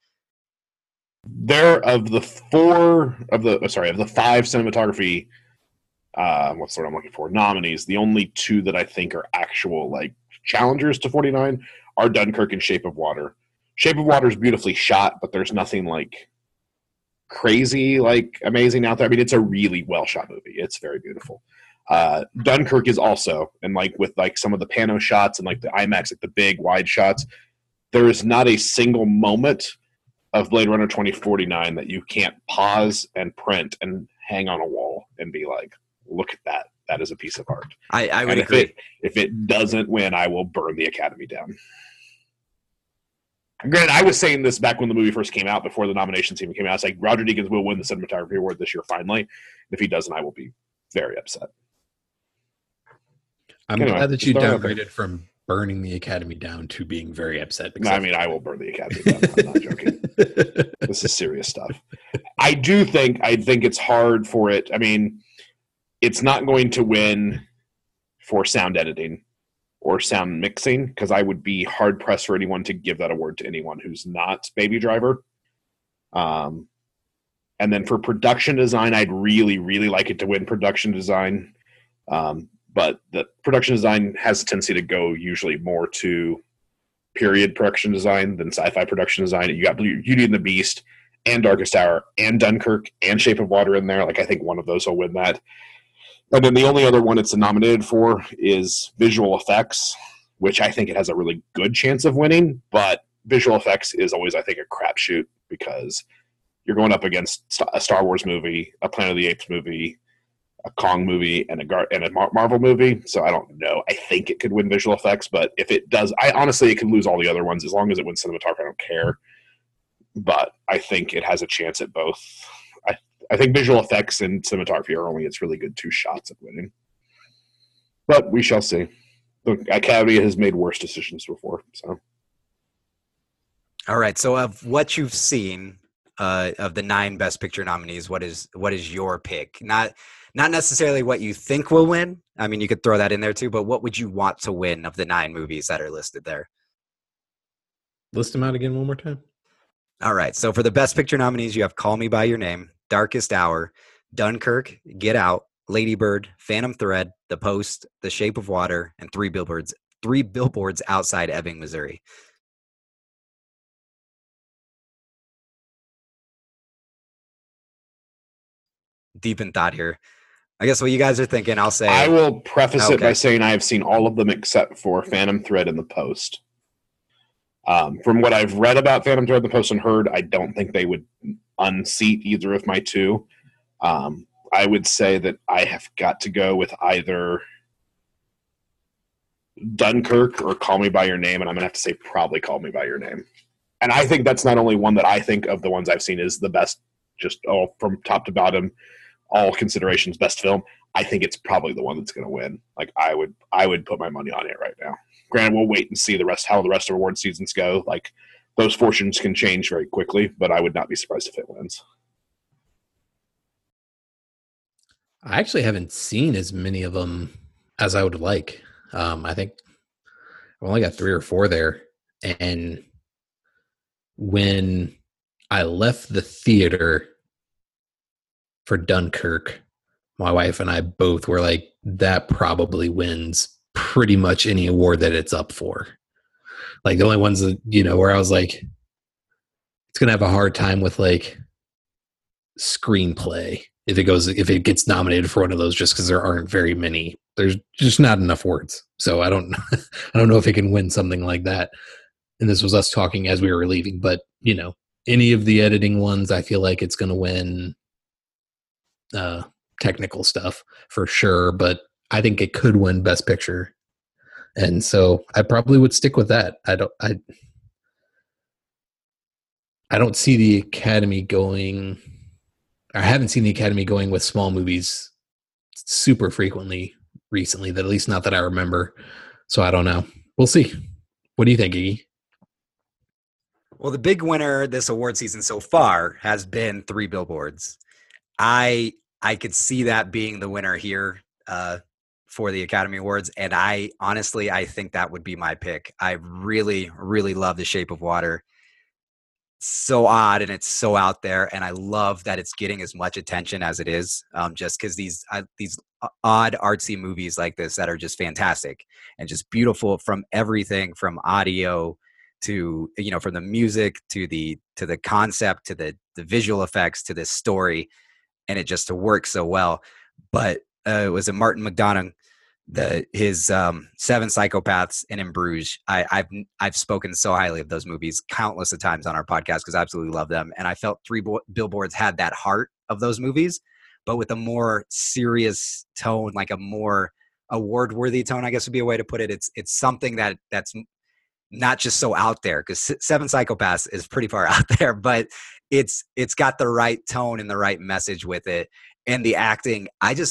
There of the four of the sorry of the five cinematography, uh, what's the word I'm looking for? Nominees. The only two that I think are actual like challengers to forty-nine are Dunkirk and Shape of Water. Shape of Water is beautifully shot, but there's nothing like crazy, like amazing out there. I mean, it's a really well shot movie. It's very beautiful. Uh, Dunkirk is also, and like with like some of the pano shots and like the IMAX, like the big wide shots, there is not a single moment of Blade Runner twenty forty-nine that you can't pause and print and hang on a wall and be like, look at that. That is a piece of art. I, I would and agree. If it, if it doesn't win, I will burn the Academy down. Granted, I was saying this back when the movie first came out, before the nominations even came out. It's like Roger Deakins will win the cinematography award this year finally. If he doesn't, I will be very upset. I'm Anyway, glad that you just throwing it out there. downgraded from burning the Academy down to being very upset. No, I mean, I will burn the Academy down. I'm not joking. This is serious stuff. I do think, I think it's hard for it. I mean, it's not going to win for sound editing or sound mixing, because I would be hard pressed for anyone to give that award to anyone who's not Baby Driver. Um, and then for production design, I'd really, really like it to win production design. Um, but the production design has a tendency to go usually more to period production design than sci-fi production design. You got Beauty and the Beast and Darkest Hour and Dunkirk and Shape of Water in there. Like, I think one of those will win that. And then the only other one it's nominated for is visual effects, which I think it has a really good chance of winning. But visual effects is always, I think, a crapshoot, because you're going up against a Star Wars movie, a Planet of the Apes movie, a Kong movie, and a Gar- and a Mar- Marvel movie. So I don't know. I think it could win visual effects, but if it does, I honestly, it could lose all the other ones. As long as it wins cinematography, I don't care. But I think it has a chance at both. I I think visual effects and cinematography are only its really good two shots at winning. But we shall see. The Academy has made worse decisions before. So, all right. So, of what you've seen uh, of the nine Best Picture nominees, what is what is your pick? Not not necessarily what you think will win. I mean, you could throw that in there too. But what would you want to win of the nine movies that are listed there? List them out again one more time. All right. So for the Best Picture nominees, you have Call Me by Your Name, Darkest Hour, Dunkirk, Get Out, Lady Bird, Phantom Thread, The Post, The Shape of Water, and Three Billboards. Three Billboards Outside Ebbing, Missouri. Deep in thought here. I guess what you guys are thinking, I'll say. I will preface okay. it by saying I have seen all of them except for Phantom Thread and The Post. Um, from what I've read about Phantom Thread, The Post, and heard, I don't think they would unseat either of my two. Um, I would say that I have got to go with either Dunkirk or Call Me by Your Name, and I'm going to have to say probably Call Me by Your Name. And I think that's not only one that I think of the ones I've seen is the best, just all from top to bottom, all considerations, best film. I think it's probably the one that's going to win. Like, I would, I would put my money on it right now. Granted, we'll wait and see the rest, how the rest of award seasons go. Like, those fortunes can change very quickly, but I would not be surprised if it wins. I actually haven't seen as many of them as I would like. Um, I think I've only got three or four there. And when I left the theater for Dunkirk, my wife and I both were like, that probably wins pretty much any award that it's up for. Like, the only ones that, you know, where I was like, it's going to have a hard time with like screenplay if it goes, if it gets nominated for one of those, just because there aren't very many. There's just not enough words. So I don't, I don't know if it can win something like that. And this was us talking as we were leaving, but you know, any of the editing ones, I feel like it's going to win uh, technical stuff for sure. But I think it could win Best Picture. And so I probably would stick with that. I don't, I, I don't see the Academy going, I haven't seen the Academy going with small movies super frequently recently, that at least not that I remember. So I don't know. We'll see. What do you think, Iggy? Well, the big winner this award season so far has been Three Billboards. I I could see that being the winner here uh, for the Academy Awards, and I honestly I think that would be my pick. I really really love The Shape of Water. So odd and it's so out there, and I love that it's getting as much attention as it is. Um, just because these uh, these odd artsy movies like this that are just fantastic and just beautiful from everything from audio to, you know, from the music to the to the concept to the the visual effects to the story, and it just to work so well. But uh, it was a Martin McDonagh, the his um, Seven Psychopaths and In Bruges. I, I've I've spoken so highly of those movies countless of times on our podcast because I absolutely love them, and I felt Three Bo- Billboards had that heart of those movies, but with a more serious tone, like a more award-worthy tone, I guess would be a way to put it. It's it's something that that's not just so out there, because Seven Psychopaths is pretty far out there, but it's it's got the right tone and the right message with it, and the acting. I just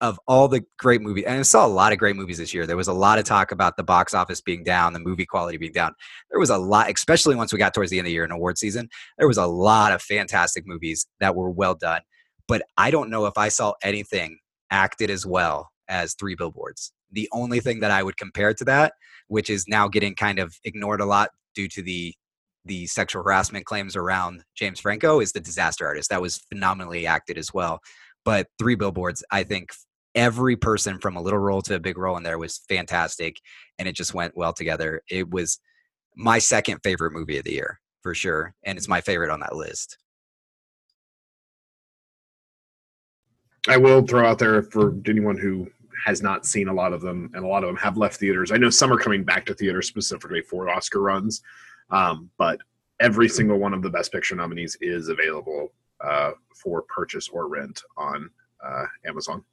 of all the great movies, and I saw a lot of great movies this year. There was a lot of talk about the box office being down, the movie quality being down. There was a lot, especially once we got towards the end of the year in award season, there was a lot of fantastic movies that were well done. But I don't know if I saw anything acted as well as Three Billboards. The only thing that I would compare to that, which is now getting kind of ignored a lot due to the the sexual harassment claims around James Franco, is The Disaster Artist. That was phenomenally acted as well. But Three Billboards, I think every person from a little role to a big role in there was fantastic, and it just went well together. It was my second favorite movie of the year, for sure, and it's my favorite on that list. I will throw out there for anyone who has not seen a lot of them, and a lot of them have left theaters. I know some are coming back to theaters specifically for Oscar runs, um, but every single one of the Best Picture nominees is available uh, for purchase or rent on uh, Amazon.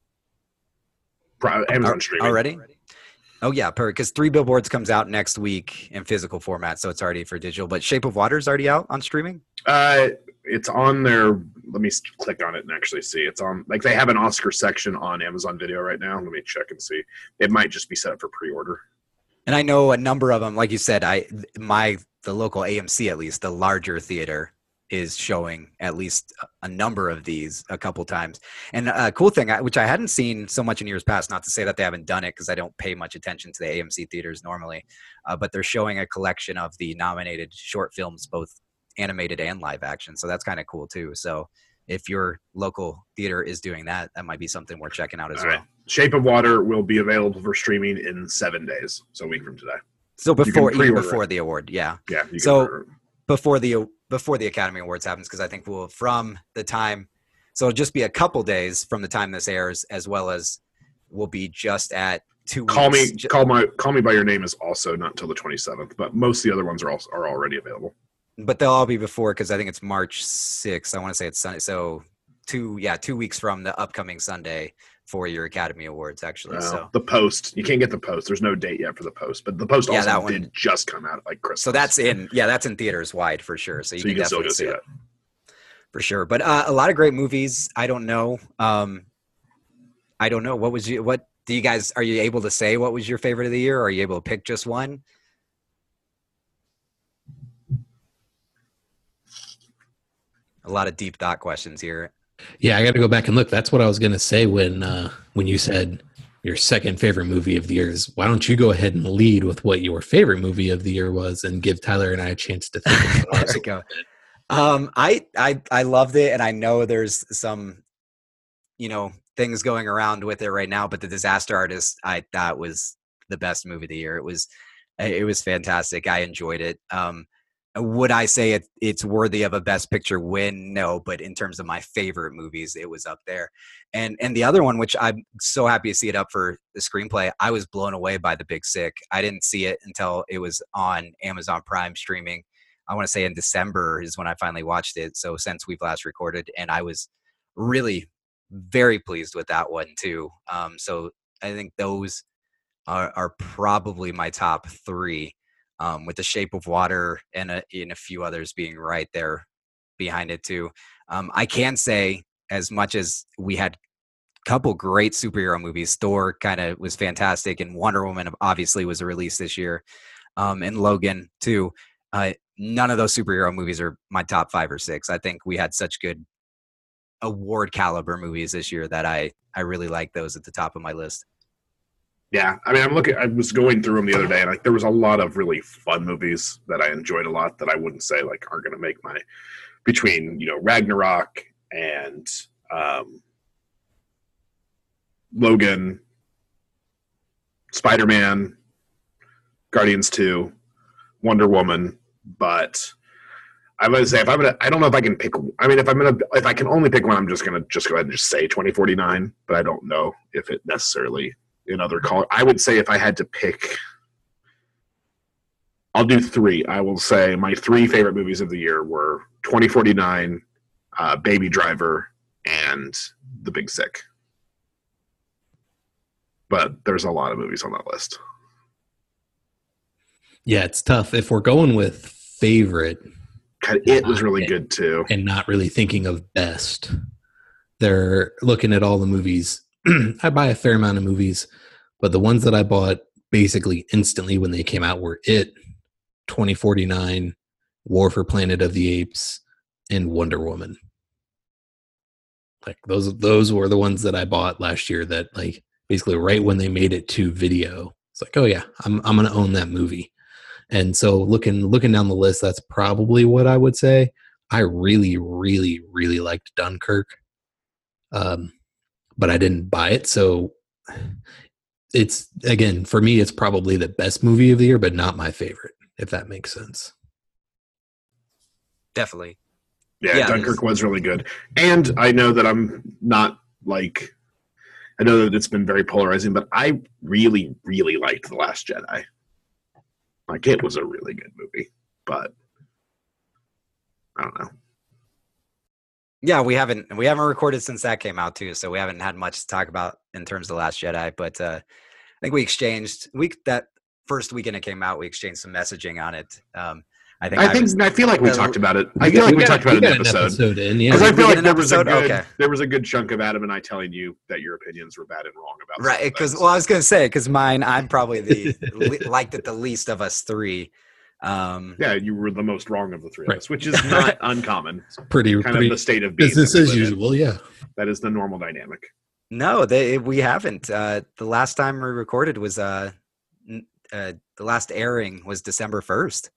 Amazon streaming. Already? Oh, yeah, because Three Billboards comes out next week in physical format, so it's already for digital. But Shape of Water is already out on streaming? Uh, it's on their, let me click on it and actually see. It's on, like, they have an Oscar section on Amazon Video right now. Let me check and see. It might just be set up for pre-order. And I know a number of them, like you said, I my the local A M C, at least, the larger theater, is showing at least a number of these a couple times. And a cool thing, which I hadn't seen so much in years past, not to say that they haven't done it because I don't pay much attention to the A M C theaters normally, uh, but they're showing a collection of the nominated short films, both animated and live action. So that's kind of cool too. So if your local theater is doing that, that might be something worth checking out as All well. right. Shape of Water will be available for streaming in seven days, so a week from today. So before even before it. the award, yeah. Yeah. You so can before the before the Academy Awards happens, because I think we'll from the time, so it'll just be a couple days from the time this airs, as well as we'll be just at two weeks. Call me, call my, call me by your name is also not until the twenty-seventh, but most of the other ones are also are already available. But they'll all be before, because I think it's March sixth. I want to say it's Sunday. So two, yeah, two weeks from the upcoming Sunday for your Academy Awards, actually. Well, so the Post, you can't get the Post. There's no date yet for the Post, but the Post yeah, also that one, did just come out like Christmas. So that's in, yeah, that's in theaters wide for sure. So you, so can, you can definitely still go see it that. For sure. But uh, a lot of great movies. I don't know. Um, I don't know. What was you, what do you guys, are you able to say what was your favorite of the year? Or are you able to pick just one? A lot of deep thought questions here. Yeah, I got to go back and look. That's what I was going to say when uh, when you said your second favorite movie of the year is. Why don't you go ahead and lead with what your favorite movie of the year was, and give Tyler and I a chance to think about ours. There we go. Um, I I I loved it, and I know there's some, you know, things going around with it right now. But The Disaster Artist, I thought was the best movie of the year. It was it was fantastic. I enjoyed it. Um, Would I say it, it's worthy of a Best Picture win? No, but in terms of my favorite movies, it was up there. And and the other one, which I'm so happy to see it up for the screenplay, I was blown away by The Big Sick. I didn't see it until it was on Amazon Prime streaming. I want to say in December is when I finally watched it. So since we've last recorded, and I was really very pleased with that one too. Um, so I think those are, are probably my top three. Um, with The Shape of Water and a, and a few others being right there behind it too. Um, I can say, as much as we had a couple great superhero movies, Thor kind of was fantastic, and Wonder Woman obviously was a release this year, um, and Logan too. Uh, none of those superhero movies are my top five or six. I think we had such good award caliber movies this year that I, I really like those at the top of my list. Yeah, I mean, I'm looking. I was going through them the other day, and like there was a lot of really fun movies that I enjoyed a lot that I wouldn't say like aren't going to make my between you know Ragnarok and um, Logan, Spider-Man, Guardians two, Wonder Woman. But I would say if I'm gonna, I don't know if I can pick. I mean, if I'm gonna, if I can only pick one, I'm just gonna just go ahead and just say twenty forty-nine. But I don't know if it necessarily. In other call, I would say if I had to pick, I'll do three. I will say my three favorite movies of the year were twenty forty-nine, uh, Baby Driver, and The Big Sick. But there's a lot of movies on that list. Yeah, it's tough. If we're going with favorite, God, it was really and, good too. And not really thinking of best. They're looking at all the movies I buy a fair amount of movies, but the ones that I bought basically instantly when they came out were It, twenty forty-nine, War for Planet of the Apes, and Wonder Woman. Like those those were the ones that I bought last year that like basically right when they made it to video. It's like, oh yeah, I'm I'm gonna own that movie. And so looking looking down the list, that's probably what I would say. I really, really, really liked Dunkirk. Um, but I didn't buy it. So it's, again, for me, it's probably the best movie of the year, but not my favorite, if that makes sense. Definitely. Yeah, Yeah, Dunkirk there's- was really good. And I know that I'm not like, I know that it's been very polarizing, but I really, really liked The Last Jedi. Like, it was a really good movie, but I don't know. Yeah, we haven't we haven't recorded since that came out too, so we haven't had much to talk about in terms of The Last Jedi. But uh, I think we exchanged week that first weekend it came out. We exchanged some messaging on it. Um, I think I think was, I feel like we uh, talked about it. I We feel got- like we, got- talked about it got in an an episode. in, yeah. Because I Did we feel get like an there was a episode? good Okay. there was a good chunk of Adam and I telling you that your opinions were bad and wrong about right certain because things. well, I was gonna say because mine I'm probably the le- liked it the least of us three. Um, Yeah, you were the most wrong of the three Right. of us, which is not uncommon. Pretty, Kind pretty of the state of being. business that we as live in. usual, yeah. That is the normal dynamic. No, they we haven't. Uh, the last time we recorded was uh, n- uh, the last airing was December first.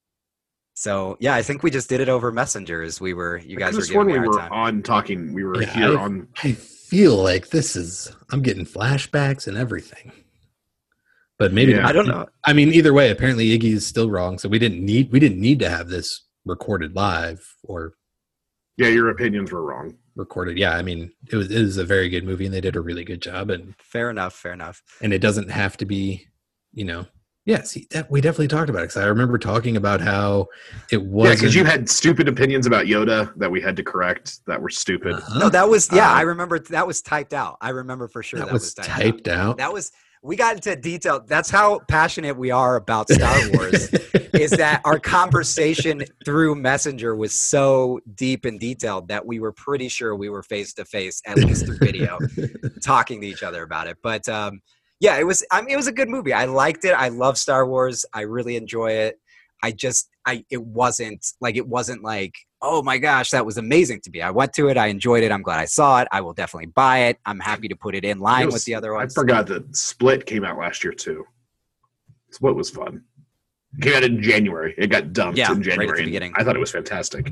So yeah, I think we just did it over Messenger as we were. You I guys could were have sworn giving me we a hard were time. on talking. We were Yeah, here I- on. I feel like this is, I'm getting flashbacks and everything. But maybe Yeah. not. I don't know. I mean, either way, apparently Iggy is still wrong. So we didn't need we didn't need to have this recorded live or Yeah, your opinions were wrong. recorded. Yeah, I mean, it was it is a very good movie, and they did a really good job. And Fair enough. Fair enough. and it doesn't have to be, you know. Yeah, see, that, we definitely talked about it because I remember talking about how it was. Yeah, because you had stupid opinions about Yoda that we had to correct that were stupid. No, that was yeah. Uh, I remember that was typed out. I remember for sure that, that, was typed, typed out. out. That was we got into detail. That's how passionate we are about Star Wars. is that our conversation through Messenger was so deep and detailed that we were pretty sure we were face to face, at least through video, talking to each other about it. But um, yeah, it was. I mean, it was a good movie. I liked it. I love Star Wars. I really enjoy it. I just, I it wasn't like it wasn't like, oh my gosh, that was amazing to me. I went to it. I enjoyed it. I'm glad I saw it. I will definitely buy it. I'm happy to put it in line It was- with the other I ones. forgot that Split came out last year too. Split was fun. It came out in January. It got dumped Yeah, in right at the January. and beginning. I thought it was fantastic.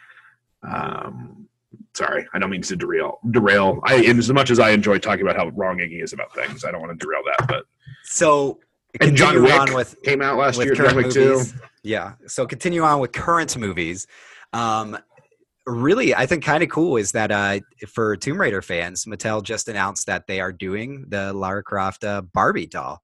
Um, sorry, I don't mean to derail. Derail. I and as much as I enjoy talking about how wrong Iggy is about things, I don't want to derail that. But So and John continue Wick on with came out last with year. John current Wick two. movies. Yeah. So continue on with current movies. Um, really, I think kind of cool is that uh, for Tomb Raider fans, Mattel just announced that they are doing the Lara Croft uh, Barbie doll.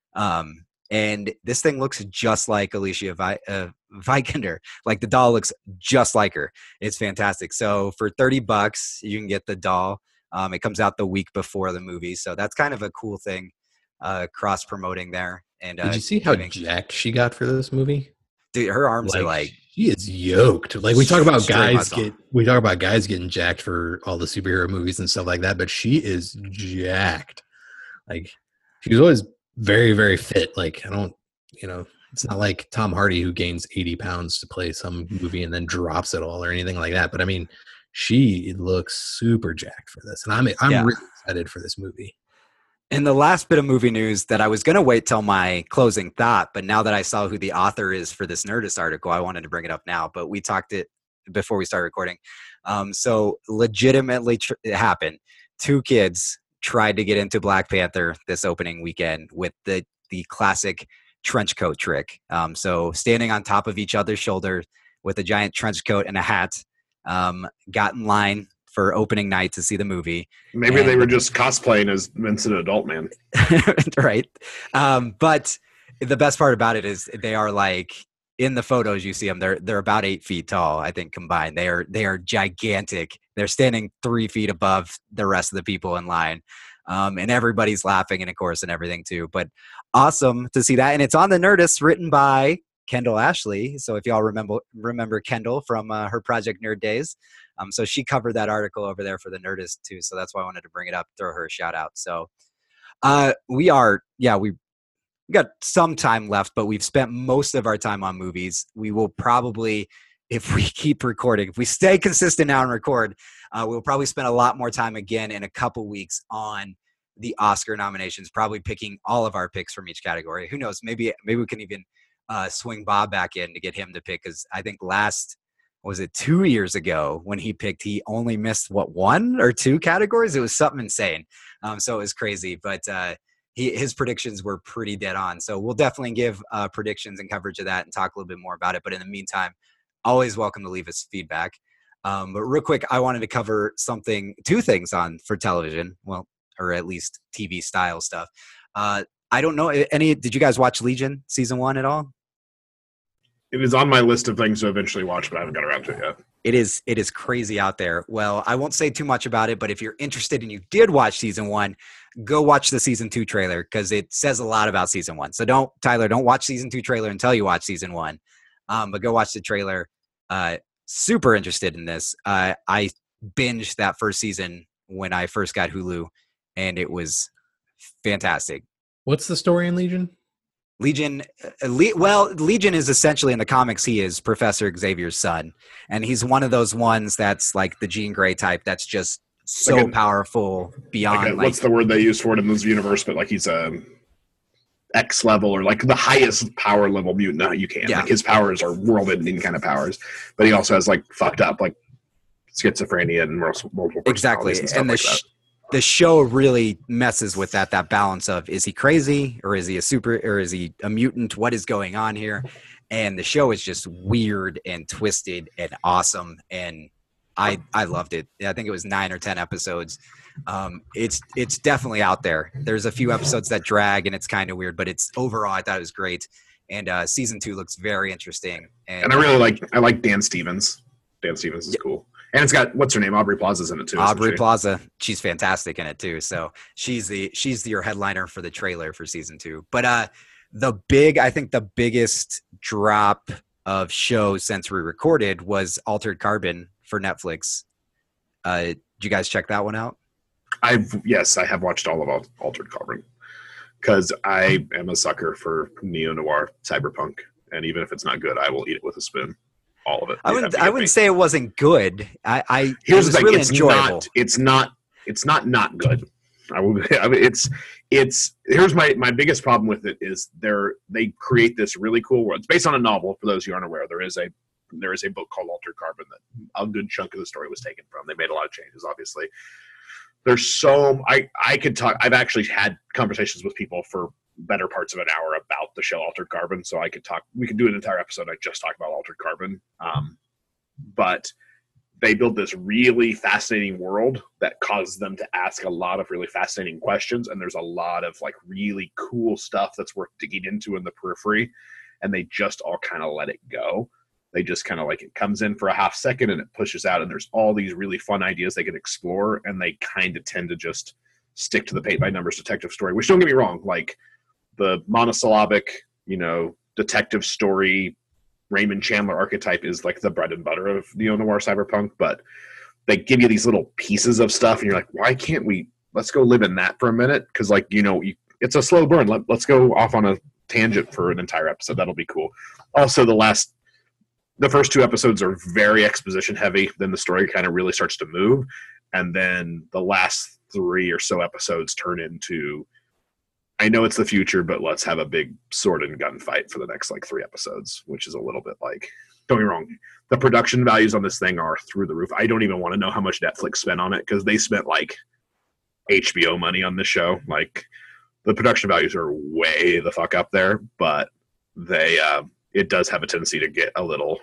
Um, and this thing looks just like Alicia Vi- uh, Vikander. Like the doll looks just like her. It's fantastic. So for thirty bucks, you can get the doll. Um, it comes out the week before the movie. So that's kind of a cool thing, uh, cross promoting there. And uh, Did you see how giving- jacked she got for this movie? dude, her arms are like she is yoked. Like we talk about Straight guys muscle. get we talk about guys getting jacked for all the superhero movies and stuff like that, but she is jacked. Like she's always very, very fit. Like I don't, you know, it's not like Tom Hardy who gains eighty pounds to play some movie and then drops it all or anything like that. But I mean, she looks super jacked for this, and I'm I'm Yeah. really excited for this movie. And the last bit of movie news that I was going to wait till my closing thought, but now that I saw who the author is for this Nerdist article, I wanted to bring it up now. But we talked it before we started recording. Um, so legitimately tr- it happened. Two kids tried to get into Black Panther this opening weekend with the the classic trench coat trick. Um, so standing on top of each other's shoulder with a giant trench coat and a hat, um, got in line for opening night to see the movie. Maybe they And- were just cosplaying as Vincent Adult Man. right. Um, but the best part about it is they are like in the photos you see them. They're they're about eight feet tall, I think combined. They are they are gigantic. They're standing three feet above the rest of the people in line, um, and everybody's laughing and of course and everything too. But awesome to see that, and it's on the Nerdist, written by Kendall Ashley. So if y'all remember remember Kendall from uh, her Project Nerd days, Um, so she covered that article over there for the Nerdist too. So that's why I wanted to bring it up, throw her a shout out. So uh, we are, yeah, we we got some time left, but we've spent most of our time on movies. We will probably, if we keep recording, if we stay consistent now and record, uh, we'll probably spend a lot more time again in a couple weeks on the Oscar nominations, probably picking all of our picks from each category. Who knows? Maybe maybe we can even uh, swing Bob back in to get him to pick, because I think last, was it two years ago when he picked, he only missed, what, one or two categories? It was something insane. Um, so it was crazy. But uh, He, his predictions were pretty dead on. So we'll definitely give uh, predictions and coverage of that and talk a little bit more about it. But in the meantime, always welcome to leave us feedback. Um, but real quick, I wanted to cover something, two things on for television, well, or at least T V style stuff. Uh, I don't know any. Did you guys watch Legion season one at all? It is on my list of things to eventually watch, but I haven't got around to it yet. It is it is crazy out there. Well, I won't say too much about it, but if you're interested and you did watch season one, go watch the season two trailer, because it says a lot about season one. So don't, Tyler, don't watch season two trailer until you watch season one. Um, but go watch the trailer. Uh, super interested in this. Uh, I binged that first season when I first got Hulu, and it was fantastic. What's the story in Legion? Legion, uh, Le- well, Legion is essentially, in the comics, he is Professor Xavier's son. And he's one of those ones that's like the Jean Grey type that's just so like a, powerful beyond. Like a, like, what's the word they use for it in this universe? But like he's a X level, or like the highest power level mutant that you can. Yeah. Like his powers are world-ending kind of powers. But he also has like fucked up like schizophrenia and multiple exactly. personalities and stuff And the like sh- that. the show really messes with that that balance of, is he crazy, or is he a super, or is he a mutant? What is going on here? And the show is just weird and twisted and awesome, and I I loved it. I think it was nine or ten episodes. Um, it's it's definitely out there. There's a few episodes that drag and it's kind of weird, but it's overall I thought it was great. And uh, season two looks very interesting. And, And I really like I like Dan Stevens. Dan Stevens is Yeah. cool. And it's got, what's her name? Aubrey Plaza's in it too. isn't Aubrey she? Plaza, she's fantastic in it too. So she's the she's the, your headliner for the trailer for season two. But uh, the big, I think the biggest drop of shows since we recorded was Altered Carbon for Netflix. Uh, did you guys check that one out? I've yes, I have watched all of Al- Altered Carbon because I am a sucker for neo noir cyberpunk, and even if it's not good, I will eat it with a spoon. All of it. I You wouldn't have to I get wouldn't me. say it wasn't good. I, I Here's it was the thing: really it's enjoyable. not. It's not. It's not not good. I will. I mean, it's. It's. Here's my my biggest problem with it is they're they create this really cool world. It's based on a novel. For those who aren't aware, there is a there is a book called Altered Carbon that a good chunk of the story was taken from. They made a lot of changes, obviously. There's so I I could talk. I've actually had conversations with people for better parts of an hour about the show Altered Carbon, so I could talk. We could do an entire episode. I just talk about Altered Carbon, um, but they build this really fascinating world that causes them to ask a lot of really fascinating questions, and there's a lot of like really cool stuff that's worth digging into in the periphery, and they just all kind of let it go. They just kind of like, it comes in for a half second and it pushes out, and there's all these really fun ideas they can explore, and they kind of tend to just stick to the paint by numbers detective story, which, don't get me wrong, like the monosyllabic, you know, detective story, Raymond Chandler archetype is like the bread and butter of neo-noir cyberpunk, but they give you these little pieces of stuff and you're like, why can't we, let's go live in that for a minute? Because like, you know, you, it's a slow burn. Let, let's go off on a tangent for an entire episode. That'll be cool. Also, the last the first two episodes are very exposition heavy. Then the story kind of really starts to move. And then the last three or so episodes turn into, I know it's the future, but let's have a big sword and gun fight for the next like three episodes, which is a little bit like, don't get me wrong, the production values on this thing are through the roof. I don't even want to know how much Netflix spent on it, because they spent like H B O money on this show. Like the production values are way the fuck up there, but they, uh, it does have a tendency to get a little,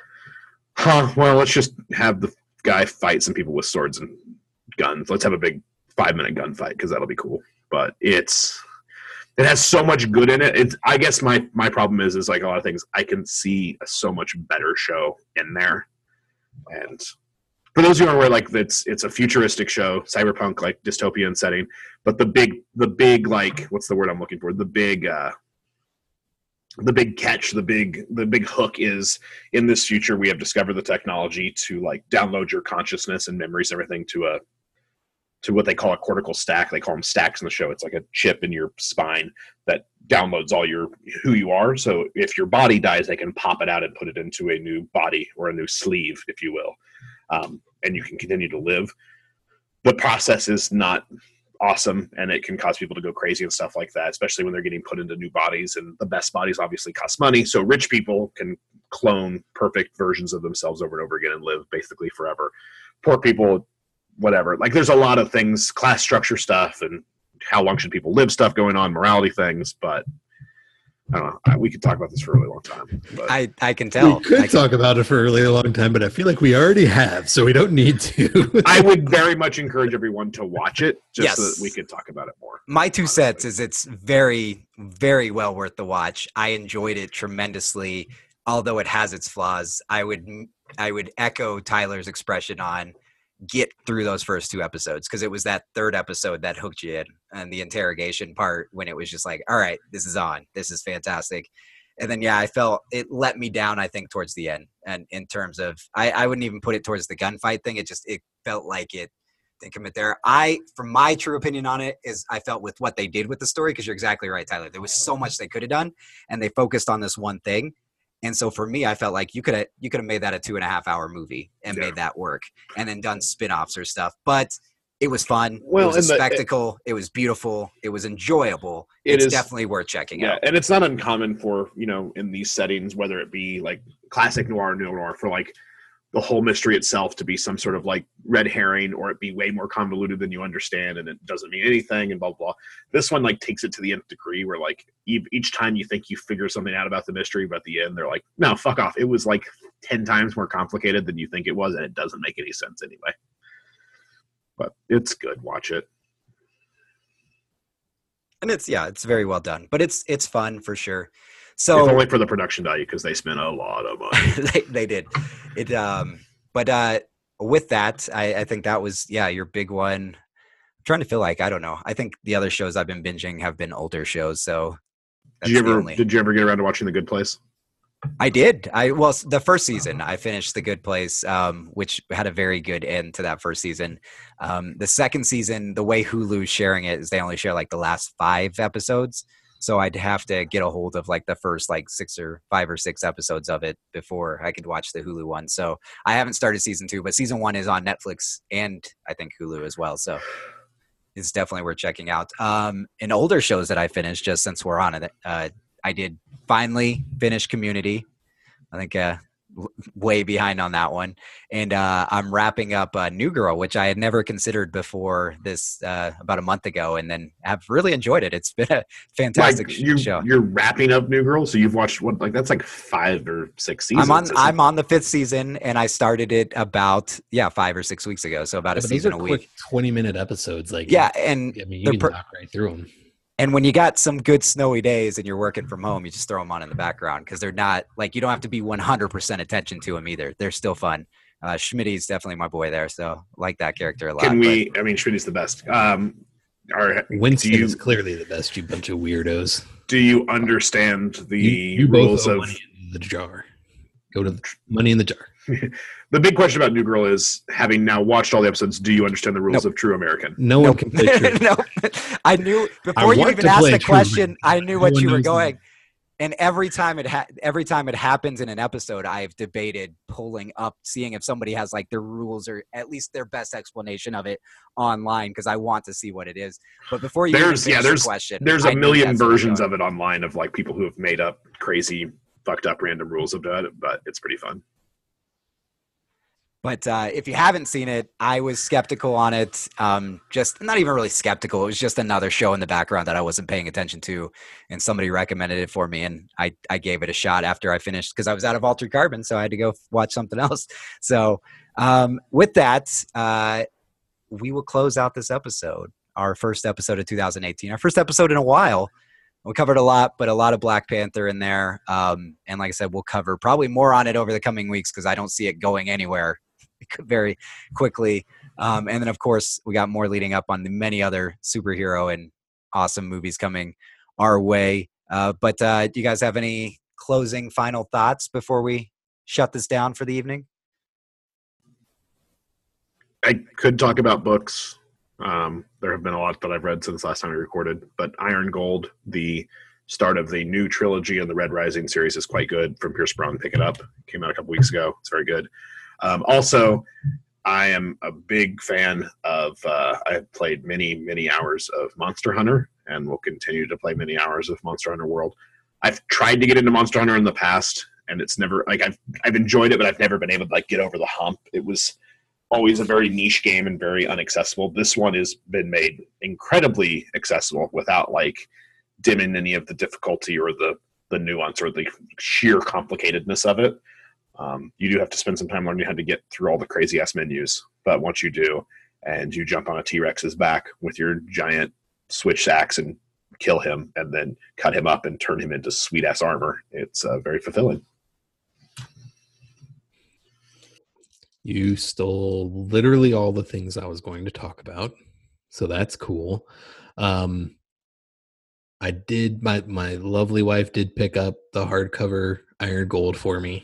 huh, well, let's just have the guy fight some people with swords and guns. Let's have a big five-minute gunfight, because that'll be cool. But it's, it has so much good in it. It's, I guess my, my problem is, is like a lot of things, I can see a so much better show in there. And for those who aren't aware, like it's, it's a futuristic show, cyberpunk, like dystopian setting. But the big, the big, like, what's the word I'm looking for? The big, uh, the big catch, the big the big hook is in this future we have discovered the technology to like download your consciousness and memories, everything to a to what they call a cortical stack. They call them stacks in the show. It's like a chip in your spine that downloads all your who you are. So if your body dies, they can pop it out and put it into a new body or a new sleeve, if you will, um, and you can continue to live. The process is not awesome, and it can cause people to go crazy and stuff like that, especially when they're getting put into new bodies, and the best bodies obviously cost money. So rich people can clone perfect versions of themselves over and over again and live basically forever. Poor people, whatever. Like there's a lot of things, class structure stuff, and how long should people live stuff going on, morality things, but I don't know. I, we could talk about this for a really long time. But. I, I can tell. We could I talk about it for a really long time, but I feel like we already have, so we don't need to. I would very much encourage everyone to watch it, just Yes. so that we could talk about it more. My two honestly. cents is it's very, very well worth the watch. I enjoyed it tremendously, although it has its flaws. I would I would echo Tyler's expression on get through those first two episodes, because it was that third episode that hooked you in, and the interrogation part when it was just like, all right, this is on, this is fantastic. And then, yeah, I felt it let me down, I think, towards the end. And in terms of, I, I wouldn't even put it towards the gunfight thing. It just, it felt like it didn't commit there. I, from my true opinion on it, is I felt with what they did with the story, because you're exactly right, Tyler. There was so much they could have done, and they focused on this one thing. And so for me, I felt like you could have you could have made that a two and a half hour movie and Yeah. made that work, and then done spin-offs or stuff. But it was fun. Well, it was a and the- spectacle. It, it was beautiful. It was enjoyable. It It's is- definitely worth checking Yeah, out. and it's not uncommon for, you know, in these settings, whether it be like classic noir, neo noir, for like the whole mystery itself to be some sort of like red herring, or it be way more convoluted than you understand and it doesn't mean anything and blah, blah, blah. This one like takes it to the nth degree, where like e- each time you think you figure something out about the mystery, but at the end they're like, no, fuck off. It was like ten times more complicated than you think it was, and it doesn't make any sense anyway. But it's good. Watch it. And it's, yeah, it's very well done. But it's it's fun for sure. If So only for the production value, because they spent a lot of money. they, they did it. Um, but uh, with that, I, I think that was, yeah, your big one. I'm trying to feel like, I don't know. I think the other shows I've been binging have been older shows. So that's Did you the ever only. did you ever get around to watching The Good Place? I did. I well, s- the first season I finished The Good Place, um, which had a very good end to that first season. Um, the second season, the way Hulu's sharing it is they only share like the last five episodes, so I'd have to get a hold of like the first like six or five or six episodes of it before I could watch the Hulu one. So I haven't started season two, but season one is on Netflix and I think Hulu as well. So it's definitely worth checking out. Um, in older shows that I finished, just since we're on it, uh, I did finally finish Community. I think uh, w- way behind on that one. And uh, I'm wrapping up uh, New Girl, which I had never considered before this uh, about a month ago, and then have really enjoyed it. It's been a fantastic Like sh- you, show. you're wrapping up New Girl, so you've watched what? Like that's like five or six seasons. I'm on. isn't I'm it? on the fifth season, and I started it about yeah five or six weeks ago. So about Yeah, a but those season are a quick week. twenty minute episodes. Like, Yeah, and I mean, you they're can per- knock right through them. And when you got some good snowy days and you're working from home, you just throw them on in the background, because they're not like, you don't have to be one hundred percent attention to them either. They're still fun. Uh, Schmitty's definitely my boy there, so like that character a lot. Can but- we? I mean, Schmitty's the best. Um, are, Winston do you is clearly the best, you bunch of weirdos. do you understand the You, you both rules owe of money in the jar. Go to the money in the jar. the big question about New Girl is, having now watched all the episodes, do you understand the rules Nope. of True American? No one Nope. can play true. no, I knew before you want even to asked play the True question. American. I knew No what one you were knows the- going. And every time it ha- every time it happens in an episode, I've debated pulling up, seeing if somebody has like the rules or at least their best explanation of it online, because I want to see what it is. But before you There's- even yeah, finish there's- the question, There's I a knew million that's where you're versions going. of it online of like people who have made up crazy, fucked up, random rules about it, but it's pretty fun. But uh, if you haven't seen it, I was skeptical on it. Um, just not even really skeptical. It was just another show in the background that I wasn't paying attention to, and somebody recommended it for me, and I, I gave it a shot after I finished, because I was out of Altered Carbon, so I had to go watch something else. So um, with that, uh, we will close out this episode, our first episode of two thousand eighteen, our first episode in a while. We covered a lot, but a lot of Black Panther in there. Um, and like I said, we'll cover probably more on it over the coming weeks, because I don't see it going anywhere very quickly. Um, and then, of course, we got more leading up on the many other superhero and awesome movies coming our way. Uh, but uh, do you guys have any closing final thoughts before we shut this down for the evening? I could talk about books. Um, there have been a lot that I've read since last time we recorded, but Iron Gold, the start of the new trilogy of the Red Rising series, is quite good. From Pierce Brown, pick it up. It came out a couple weeks ago. It's very good. Um, also, I am a big fan of, uh, I've played many, many hours of Monster Hunter and will continue to play many hours of Monster Hunter World. I've tried to get into Monster Hunter in the past, and it's never, like, I've, I've enjoyed it, but I've never been able to, like, get over the hump. It was always a very niche game and very inaccessible. This one has been made incredibly accessible without, like, dimming any of the difficulty or the, the nuance or the sheer complicatedness of it. Um, you do have to spend some time learning how to get through all the crazy ass menus, but once you do, and you jump on a T-Rex's back with your giant switch axe and kill him, and then cut him up and turn him into sweet ass armor, it's uh, very fulfilling. You stole literally all the things I was going to talk about, so that's cool. Um, I did. My my lovely wife did pick up the hardcover Iron Gold for me.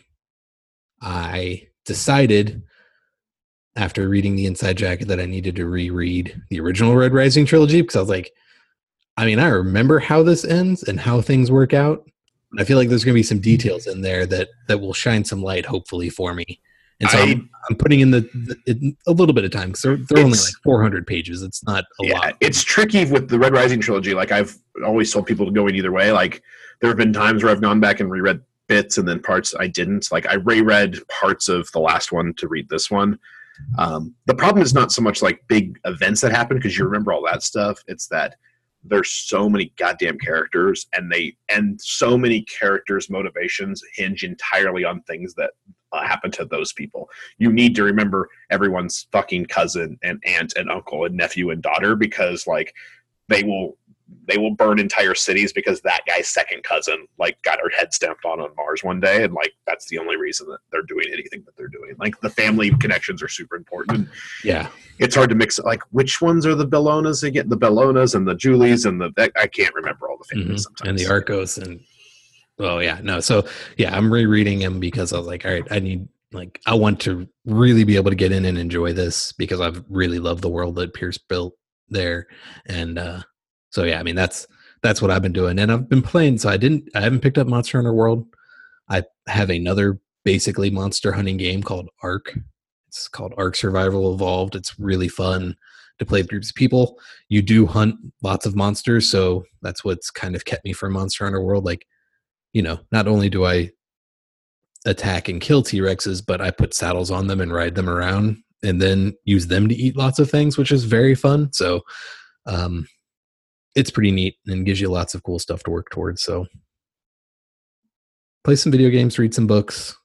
I decided after reading the inside jacket that I needed to reread the original Red Rising trilogy, because I was like, I mean, I remember how this ends and how things work out. And I feel like there's going to be some details in there that that will shine some light, hopefully, for me. And so I, I'm, I'm putting in the, the in a little bit of time because they're, they're only like four hundred pages. It's not a yeah, lot. It's tricky with the Red Rising trilogy. Like, I've always told people to go in either way. Like, there have been times where I've gone back and reread bits and then parts I didn't. Like, I reread parts of the last one to read this one. Um, the problem is not so much like big events that happen because you remember all that stuff. It's that there's so many goddamn characters, and they and so many characters' motivations hinge entirely on things that uh, happen to those people. You need to remember everyone's fucking cousin and aunt and uncle and nephew and daughter, because like they will they will burn entire cities because that guy's second cousin like got her head stamped on on Mars one day, and like that's the only reason that they're doing anything that they're doing. Like, the family connections are super important. Yeah, it's hard to mix. Like, which ones are the Bellonas again? The Bellonas and the Julies and the I can't remember all the families mm-hmm. sometimes. And the Arcos and oh yeah, no. So yeah, I'm rereading him because I was like, all right, I need like I want to really be able to get in and enjoy this because I've really loved the world that Pierce built there, and uh so yeah, I mean that's that's what I've been doing, and I've been playing. So I didn't, I haven't picked up Monster Hunter World. I have another basically monster hunting game called Ark. It's called Ark Survival Evolved. It's really fun to play with groups of people. You do hunt lots of monsters, so that's what's kind of kept me from Monster Hunter World. Like, you know, not only do I attack and kill T-Rexes, but I put saddles on them and ride them around, and then use them to eat lots of things, which is very fun. So, um. It's pretty neat and gives you lots of cool stuff to work towards. So play some video games, read some books,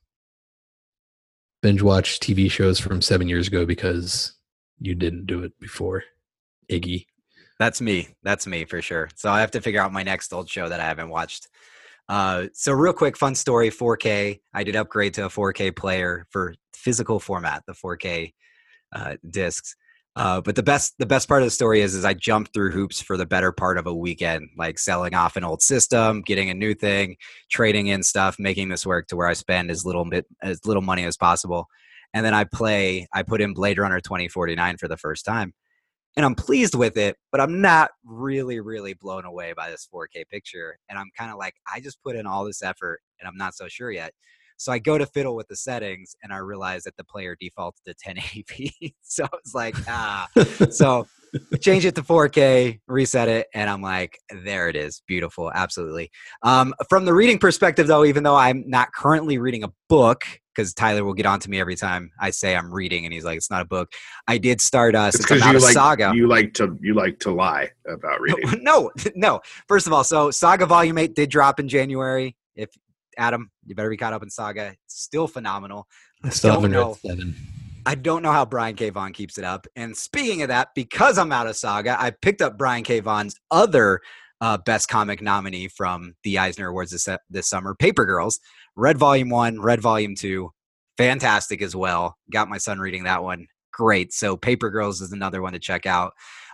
binge watch T V shows from seven years ago because you didn't do it before. Iggy. That's me. That's me for sure. So I have to figure out my next old show that I haven't watched. Uh, so real quick, fun story, four K. I did upgrade to a four K player for physical format, the four K uh, discs. Uh, but the best the best part of the story is, is I jumped through hoops for the better part of a weekend, like selling off an old system, getting a new thing, trading in stuff, making this work to where I spend as little bit as little money as possible. And then I play, I put in Blade Runner twenty forty-nine for the first time, and I'm pleased with it, but I'm not really, really blown away by this four K picture. And I'm kind of like, I just put in all this effort and I'm not so sure yet. So I go to fiddle with the settings, and I realize that the player defaults to ten eighty p. So I was like, ah. So change it to four K, reset it, and I'm like, there it is. Beautiful. Absolutely. Um, from the reading perspective, though, even though I'm not currently reading a book, because Tyler will get on to me every time I say I'm reading, and he's like, it's not a book. I did start uh, since I'm out of like, Saga. You like to you like to lie about reading. No, no. First of all, so Saga Volume eight did drop in January. If Adam, you better be caught up in Saga. It's still phenomenal. I still haven't know, read seven. I don't know how Brian K. Vaughan keeps it up. And speaking of that, because I'm out of Saga, I picked up Brian K. Vaughan's other uh, best comic nominee from the Eisner Awards this, this summer, Paper Girls. Read Volume one, read Volume two. Fantastic as well. Got my son reading that one. Great. So Paper Girls is another one to check out.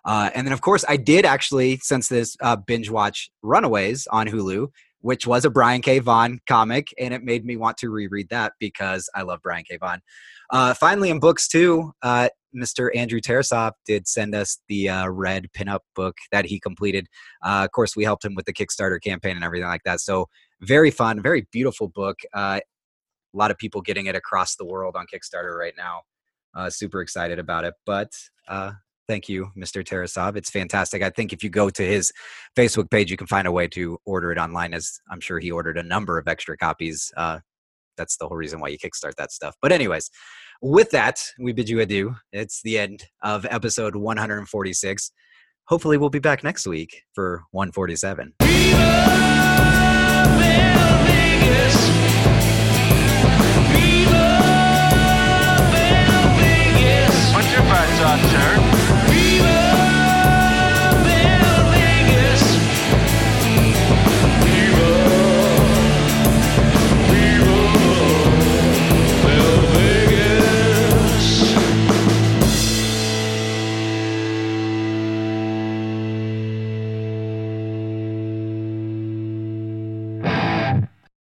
Uh, and then, of course, I did actually, since this, uh, binge watch Runaways on Hulu, which was a Brian K. Vaughan comic, and it made me want to reread that because I love Brian K. Vaughan. Uh, finally, in books too, uh, Mister Andrew Tarasov did send us the uh, red pinup book that he completed. Uh, of course, we helped him with the Kickstarter campaign and everything like that. So very fun, very beautiful book. Uh, a lot of people getting it across the world on Kickstarter right now. Uh, super excited about it. But uh, thank you, Mister Tarasov. It's fantastic. I think if you go to his Facebook page, you can find a way to order it online, as I'm sure he ordered a number of extra copies. Uh, that's the whole reason why you kickstart that stuff. But anyways, with that, we bid you adieu. It's the end of episode one forty-six. Hopefully we'll be back next week for one forty-seven. Viva Vegas.